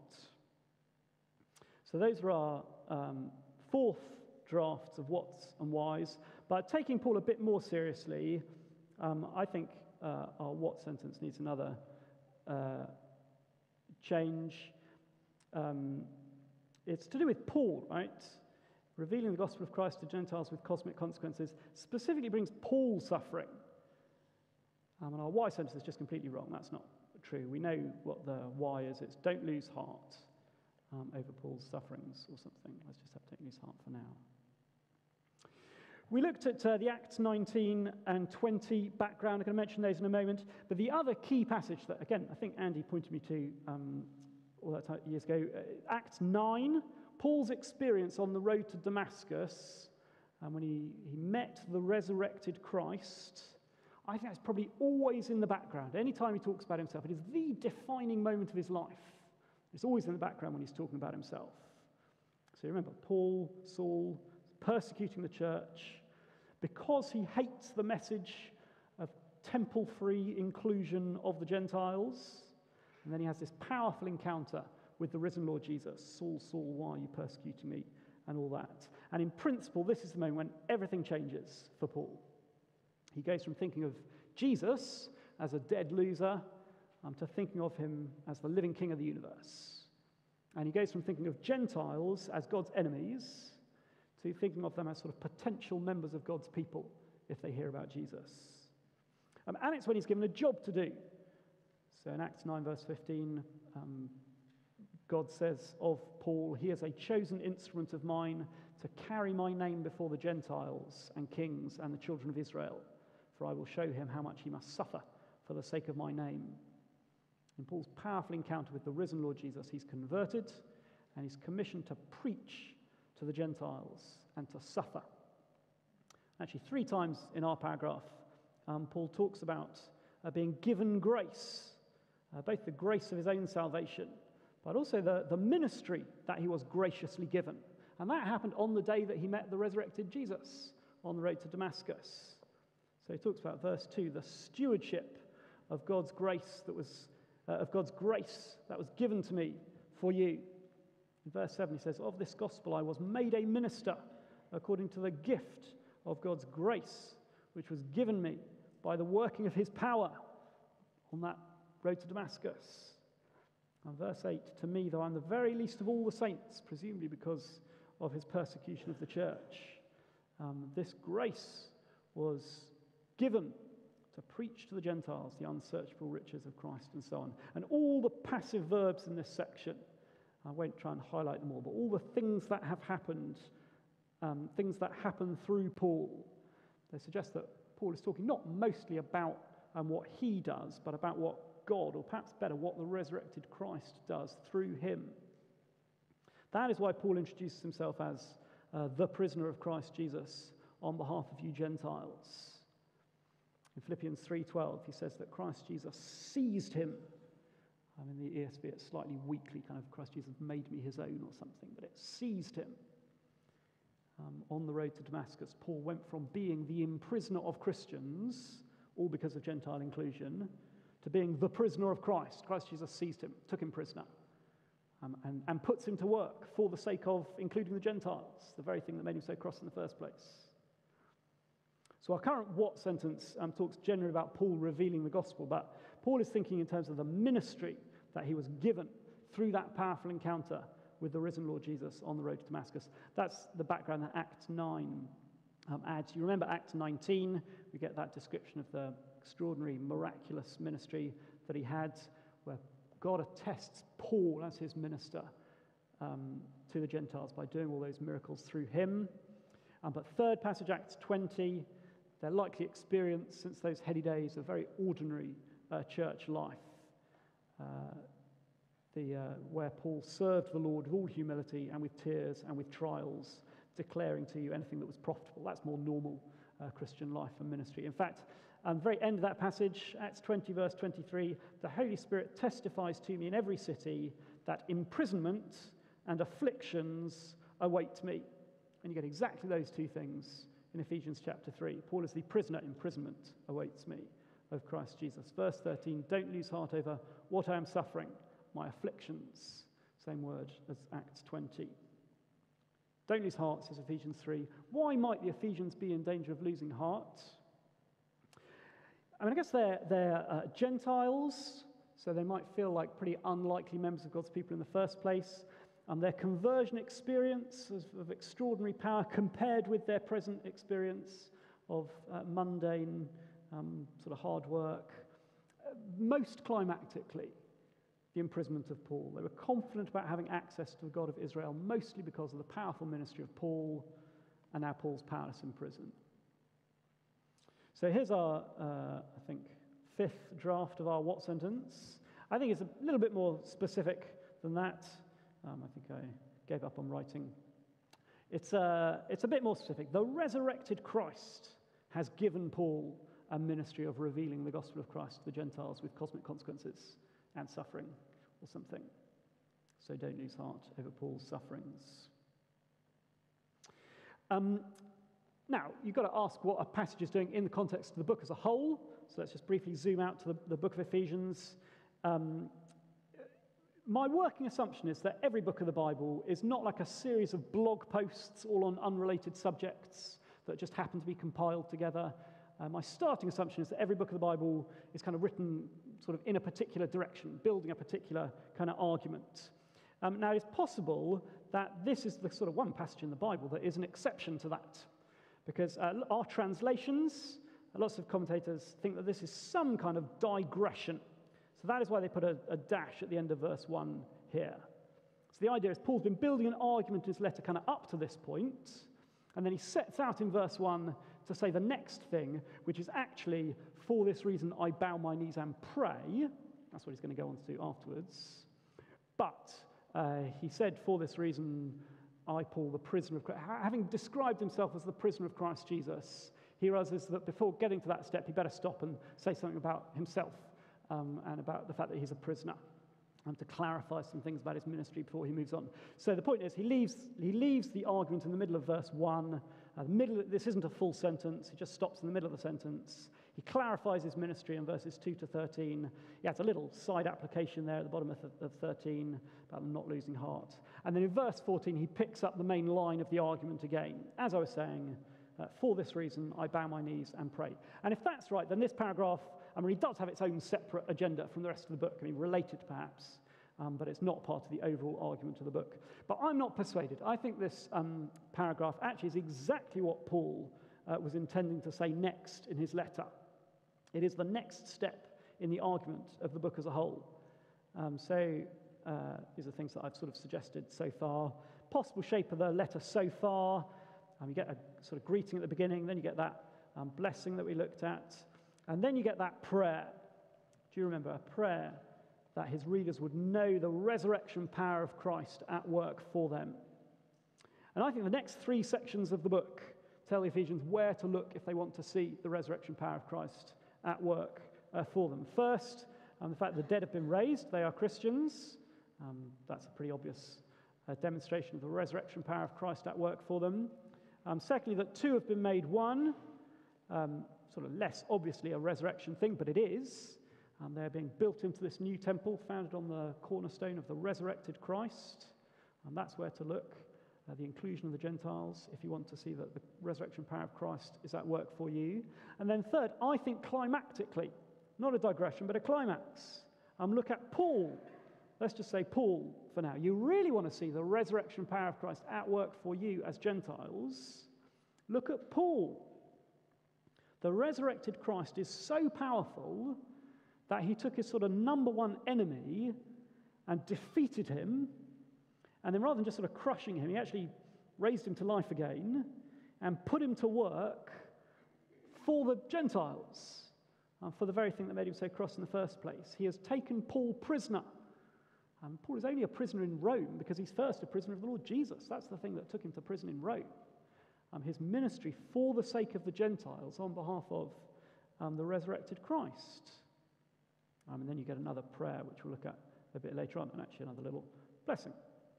So those are our um, fourth drafts of what's and whys. But taking Paul a bit more seriously, um, I think uh, our what sentence needs another uh, change. Um, it's to do with Paul, right? Revealing the gospel of Christ to Gentiles with cosmic consequences specifically brings Paul suffering. Um, and our why sentence is just completely wrong. That's not true. We know what the why is. It's don't lose heart um, over Paul's sufferings or something. Let's just have don't lose heart for now. We looked at uh, the Acts nineteen and twenty background. I'm going to mention those in a moment. But the other key passage that, again, I think Andy pointed me to um, all that time, years ago, uh, Acts nine, Paul's experience on the road to Damascus, and when he, he met the resurrected Christ. I think that's probably always in the background. Anytime he talks about himself, it is the defining moment of his life. It's always in the background when he's talking about himself. So remember, Paul, Saul, persecuting the church because he hates the message of temple-free inclusion of the Gentiles. And then he has this powerful encounter with the risen Lord Jesus. Saul, Saul, why are you persecuting me? And all that. And in principle, this is the moment when everything changes for Paul. He goes from thinking of Jesus as a dead loser um, to thinking of him as the living king of the universe. And he goes from thinking of Gentiles as God's enemies to thinking of them as sort of potential members of God's people if they hear about Jesus. Um, and it's when he's given a job to do. So in Acts nine, verse fifteen, um, God says of Paul, he is a chosen instrument of mine to carry my name before the Gentiles and kings and the children of Israel. For I will show him how much he must suffer for the sake of my name. In Paul's powerful encounter with the risen Lord Jesus, he's converted and he's commissioned to preach to the Gentiles and to suffer. Actually, three times in our paragraph, um, Paul talks about uh, being given grace, uh, both the grace of his own salvation, but also the, the ministry that he was graciously given. And that happened on the day that he met the resurrected Jesus on the road to Damascus. So he talks about verse two, the stewardship of God's grace that was uh, of God's grace that was given to me for you. In verse seven he says, of this gospel I was made a minister according to the gift of God's grace, which was given me by the working of his power on that road to Damascus. And verse eight, to me, though I'm the very least of all the saints, presumably because of his persecution of the church, um, this grace was given to preach to the Gentiles the unsearchable riches of Christ and so on. And all the passive verbs in this section, I won't try and highlight them all, but all the things that have happened, um, things that happen through Paul, they suggest that Paul is talking not mostly about um, what he does, but about what God, or perhaps better, what the resurrected Christ does through him. That is why Paul introduces himself as uh, the prisoner of Christ Jesus on behalf of you Gentiles. In Philippians three twelve, he says that Christ Jesus seized him. Um, in the E S V, it's slightly weakly, kind of, Christ Jesus made me his own or something, but it seized him. Um, on the road to Damascus, Paul went from being the imprisoner of Christians, all because of Gentile inclusion, to being the prisoner of Christ. Christ Jesus seized him, took him prisoner, um, and, and puts him to work for the sake of including the Gentiles, the very thing that made him so cross in the first place. So our current what sentence um, talks generally about Paul revealing the gospel, but Paul is thinking in terms of the ministry that he was given through that powerful encounter with the risen Lord Jesus on the road to Damascus. That's the background that Acts nine um, adds. You remember Acts nineteen, we get that description of the extraordinary, miraculous ministry that he had, where God attests Paul as his minister um, to the Gentiles by doing all those miracles through him. Um, but third passage, Acts twenty, their likely experience since those heady days of very ordinary uh, church life, uh, the, uh, where Paul served the Lord with all humility and with tears and with trials, declaring to you anything that was profitable. That's more normal uh, Christian life and ministry. In fact, at the very end of that passage, Acts twenty, verse twenty-three, the Holy Spirit testifies to me in every city that imprisonment and afflictions await me. And you get exactly those two things in Ephesians chapter three. Paul is the prisoner, imprisonment awaits me of Christ Jesus. Verse thirteen, don't lose heart over what I am suffering, my afflictions. Same word as Acts twenty. Don't lose heart, says Ephesians three. Why might the Ephesians be in danger of losing heart? I mean, I guess they're, they're uh, Gentiles, so they might feel like pretty unlikely members of God's people in the first place. Um, their conversion experience is of extraordinary power compared with their present experience of uh, mundane, um, sort of hard work. Uh, most climactically, the imprisonment of Paul. They were confident about having access to the God of Israel, mostly because of the powerful ministry of Paul, and now Paul's powerless in prison. So here's our, uh, I think, fifth draft of our what sentence. I think it's a little bit more specific than that. Um, I think I gave up on writing. It's, uh, it's a bit more specific. The resurrected Christ has given Paul a ministry of revealing the gospel of Christ to the Gentiles with cosmic consequences and suffering or something. So don't lose heart over Paul's sufferings. Um, now, you've got to ask what a passage is doing in the context of the book as a whole. So let's just briefly zoom out to the, the book of Ephesians. Um, My working assumption is that every book of the Bible is not like a series of blog posts all on unrelated subjects that just happen to be compiled together. Uh, my starting assumption is that every book of the Bible is kind of written sort of in a particular direction, building a particular kind of argument. Um, now, it's possible that this is the sort of one passage in the Bible that is an exception to that, because uh, our translations, lots of commentators think that this is some kind of digression. So that is why they put a, a dash at the end of verse one here. So the idea is Paul's been building an argument in his letter kind of up to this point, and then he sets out in verse one to say the next thing, which is actually, for this reason I bow my knees and pray. That's what he's going to go on to do afterwards. But uh, he said, for this reason I, Paul, the prisoner of Christ, having described himself as the prisoner of Christ Jesus, he realizes that before getting to that step, he better stop and say something about himself. Um, and about the fact that he's a prisoner, and to clarify some things about his ministry before he moves on. So the point is, he leaves, he leaves the argument in the middle of verse one. Uh, the middle, this isn't a full sentence. He just stops in the middle of the sentence. He clarifies his ministry in verses two to thirteen. He adds a little side application there at the bottom of, th- of thirteen about them not losing heart. And then in verse fourteen, he picks up the main line of the argument again. As I was saying, uh, for this reason, I bow my knees and pray. And if that's right, then this paragraph, I mean, it does have its own separate agenda from the rest of the book. I mean, related perhaps, um, but it's not part of the overall argument of the book. But I'm not persuaded. I think this um, paragraph actually is exactly what Paul uh, was intending to say next in his letter. It is the next step in the argument of the book as a whole. Um, so uh, these are things that I've sort of suggested so far. Possible shape of the letter so far. Um, you get a sort of greeting at the beginning, then you get that um, blessing that we looked at. And then you get that prayer. Do you remember? A prayer that his readers would know the resurrection power of Christ at work for them. And I think the next three sections of the book tell the Ephesians where to look if they want to see the resurrection power of Christ at work uh, for them. First, um, the fact that the dead have been raised. They are Christians. Um, that's a pretty obvious uh, demonstration of the resurrection power of Christ at work for them. Um, secondly, that two have been made one. Um, sort of less obviously a resurrection thing, but it is. Um, they're being built into this new temple founded on the cornerstone of the resurrected Christ. And that's where to look, uh, the inclusion of the Gentiles, if you want to see that the resurrection power of Christ is at work for you. And then third, I think climactically, not a digression, but a climax. Um, look at Paul. Let's just say Paul for now. You really want to see the resurrection power of Christ at work for you as Gentiles. Look at Paul. The resurrected Christ is so powerful that he took his sort of number one enemy and defeated him, and then rather than just sort of crushing him, he actually raised him to life again and put him to work for the Gentiles, um, for the very thing that made him so cross in the first place. He has taken Paul prisoner. Um, Paul is only a prisoner in Rome because he's first a prisoner of the Lord Jesus. That's the thing that took him to prison in Rome. Um, his ministry for the sake of the Gentiles on behalf of um, the resurrected Christ. Um, and then you get another prayer, which we'll look at a bit later on, and actually another little blessing.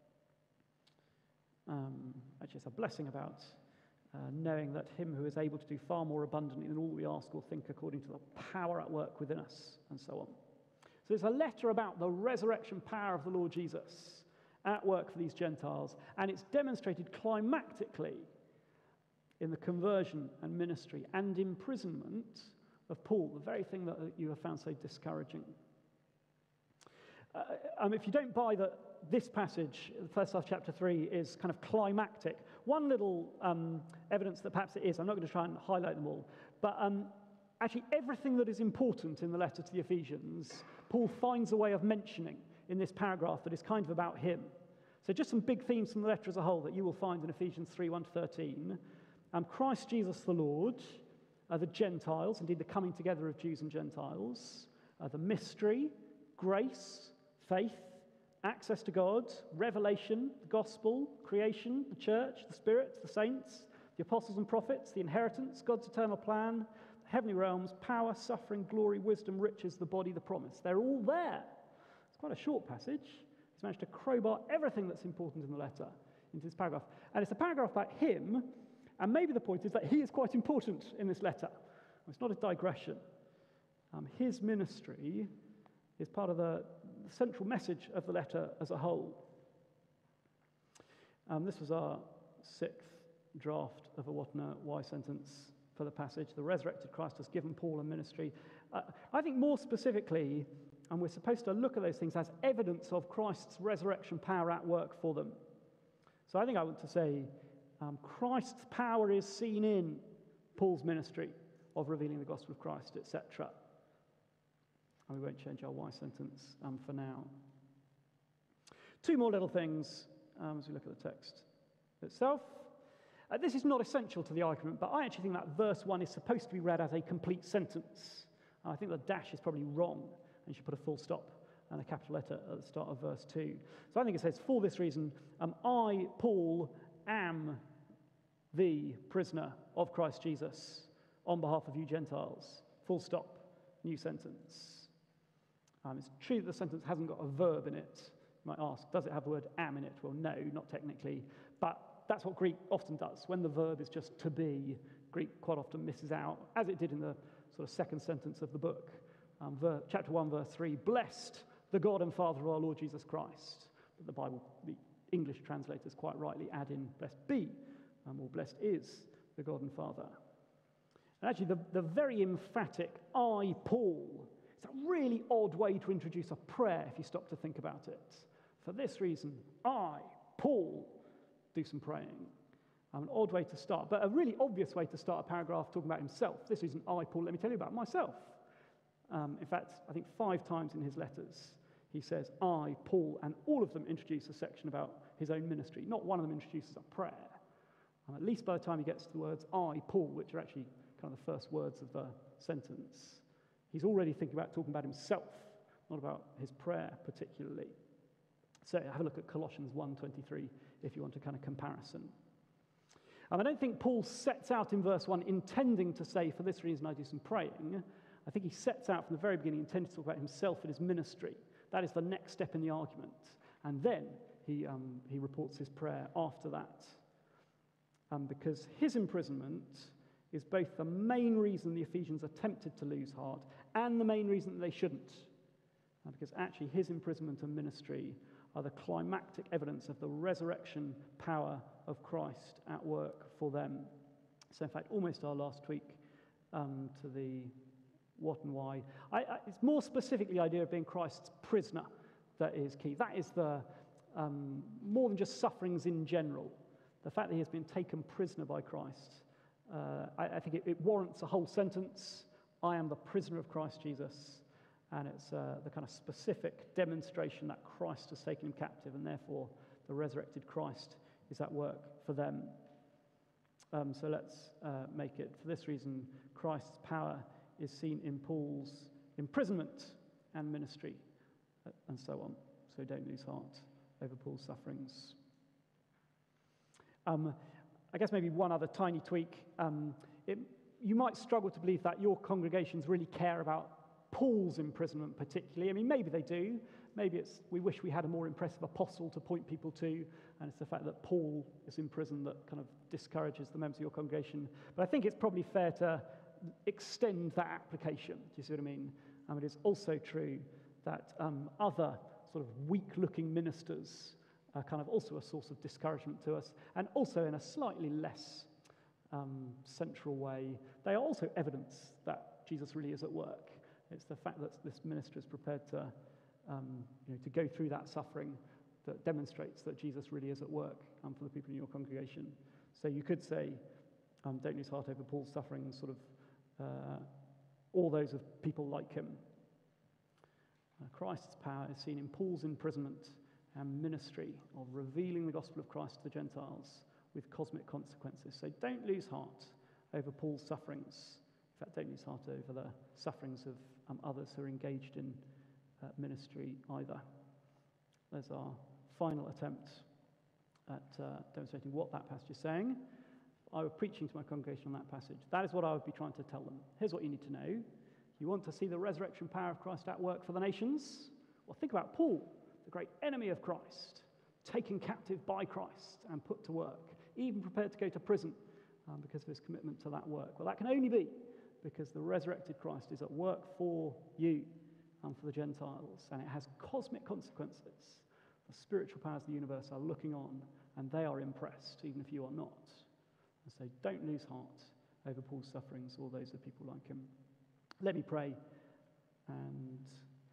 Um, actually, it's a blessing about uh, knowing that him who is able to do far more abundantly than all we ask or think according to the power at work within us, and so on. So it's a letter about the resurrection power of the Lord Jesus at work for these Gentiles, and it's demonstrated climactically in the conversion and ministry and imprisonment of Paul, the very thing that you have found so discouraging. Uh, um, if you don't buy that this passage, the first half of chapter three, is kind of climactic, one little um, evidence that perhaps it is, I'm not going to try and highlight them all, but um, actually everything that is important in the letter to the Ephesians, Paul finds a way of mentioning in this paragraph that is kind of about him. So just some big themes from the letter as a whole that you will find in Ephesians three, one to thirteen. Um, Christ Jesus the Lord, uh, the Gentiles, indeed the coming together of Jews and Gentiles, uh, the mystery, grace, faith, access to God, revelation, the gospel, creation, the church, the spirits, the saints, the apostles and prophets, the inheritance, God's eternal plan, the heavenly realms, power, suffering, glory, wisdom, riches, the body, the promise. They're all there. It's quite a short passage. He's managed to crowbar everything that's important in the letter into this paragraph. And it's a paragraph about him. And maybe the point is that he is quite important in this letter. It's not a digression. Um, his ministry is part of the central message of the letter as a whole. Um, this was our sixth draft of a what and a why sentence for the passage. The resurrected Christ has given Paul a ministry. Uh, I think more specifically, and we're supposed to look at those things as evidence of Christ's resurrection power at work for them. So I think I want to say, Um, Christ's power is seen in Paul's ministry of revealing the gospel of Christ, et cetera. And we won't change our why sentence um, for now. Two more little things um, as we look at the text itself. Uh, this is not essential to the argument, but I actually think that verse one is supposed to be read as a complete sentence. I think the dash is probably wrong, and you should put a full stop and a capital letter at the start of verse two. So I think it says, for this reason, um, I, Paul, am the prisoner of Christ Jesus on behalf of you Gentiles. Full stop. New sentence. Um, it's true that the sentence hasn't got a verb in it. You might ask, does it have the word am in it? Well, no, not technically. But that's what Greek often does. When the verb is just to be, Greek quite often misses out, as it did in the sort of second sentence of the book. Um, ver- chapter one, verse three, blessed the God and Father of our Lord Jesus Christ. But the Bible, the English translators quite rightly add in blessed be. Um, or blessed is the God and Father. And actually, the, the very emphatic I, Paul, it's a really odd way to introduce a prayer if you stop to think about it. For this reason, I, Paul, do some praying. Um, an odd way to start, but a really obvious way to start a paragraph talking about himself. This reason, I, Paul, let me tell you about myself. Um, in fact, I think five times in his letters, he says, I, Paul, and all of them introduce a section about his own ministry. Not one of them introduces a prayer. Um, at least by the time he gets to the words, I, Paul, which are actually kind of the first words of the sentence, he's already thinking about talking about himself, not about his prayer particularly. So have a look at Colossians one twenty-three if you want a kind of comparison. Um, I don't think Paul sets out in verse one intending to say, for this reason I do some praying. I think he sets out from the very beginning intending to talk about himself and his ministry. That is the next step in the argument. And then he, um, he reports his prayer after that. Um, because his imprisonment is both the main reason the Ephesians are tempted to lose heart and the main reason that they shouldn't. Uh, because actually his imprisonment and ministry are the climactic evidence of the resurrection power of Christ at work for them. So in fact, almost our last tweak um, to the what and why. I, I, it's more specifically the idea of being Christ's prisoner that is key. That is the um, more than just sufferings in general. The fact that he has been taken prisoner by Christ, uh, I, I think it, it warrants a whole sentence. I am the prisoner of Christ Jesus. And it's uh, the kind of specific demonstration that Christ has taken him captive, and therefore the resurrected Christ is at work for them. Um, so let's uh, make it, for this reason, Christ's power is seen in Paul's imprisonment and ministry, uh, and so on. So don't lose heart over Paul's sufferings. Um, I guess maybe one other tiny tweak. Um, it, you might struggle to believe that your congregations really care about Paul's imprisonment particularly. I mean, maybe they do. Maybe it's we wish we had a more impressive apostle to point people to, and it's the fact that Paul is in prison that kind of discourages the members of your congregation. But I think it's probably fair to extend that application. Do you see what I mean? Um, it is also true that um, other sort of weak-looking ministers are kind of also a source of discouragement to us, and also in a slightly less um, central way, they are also evidence that Jesus really is at work. It's the fact that this minister is prepared to, um, you know, to go through that suffering that demonstrates that Jesus really is at work um, for the people in your congregation. So you could say, um, don't lose heart over Paul's suffering, sort of uh, all those of people like him. Uh, Christ's power is seen in Paul's imprisonment and ministry of revealing the gospel of Christ to the Gentiles with cosmic consequences. So don't lose heart over Paul's sufferings. In fact, don't lose heart over the sufferings of um, others who are engaged in uh, ministry either. There's our final attempt at uh, demonstrating what that passage is saying. If I were preaching to my congregation on that passage, that is what I would be trying to tell them. Here's what you need to know. You want to see the resurrection power of Christ at work for the nations? Well, think about Paul, the great enemy of Christ, taken captive by Christ and put to work, even prepared to go to prison um, because of his commitment to that work. Well, that can only be because the resurrected Christ is at work for you and for the Gentiles, and it has cosmic consequences. The spiritual powers of the universe are looking on, and they are impressed, even if you are not. And so don't lose heart over Paul's sufferings or those of people like him. Let me pray, and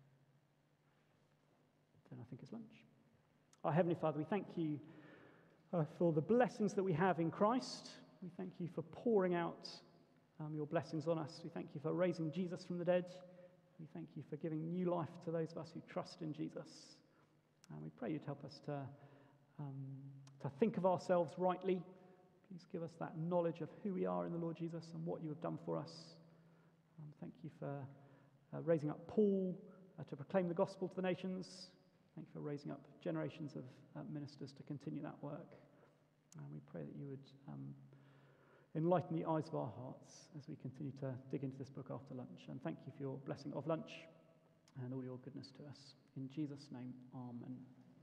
then I think it's lunch. Our Heavenly Father, we thank you uh, for the blessings that we have in Christ. We thank you for pouring out um, your blessings on us. We thank you for raising Jesus from the dead. We thank you for giving new life to those of us who trust in Jesus. And we pray you'd help us to, um, to think of ourselves rightly. Please give us that knowledge of who we are in the Lord Jesus and what you have done for us. Um, thank you for uh, raising up Paul uh, to proclaim the gospel to the nations. Thank you for raising up generations of uh, ministers to continue that work. And we pray that you would um, enlighten the eyes of our hearts as we continue to dig into this book after lunch. And thank you for your blessing of lunch and all your goodness to us. In Jesus' name, amen.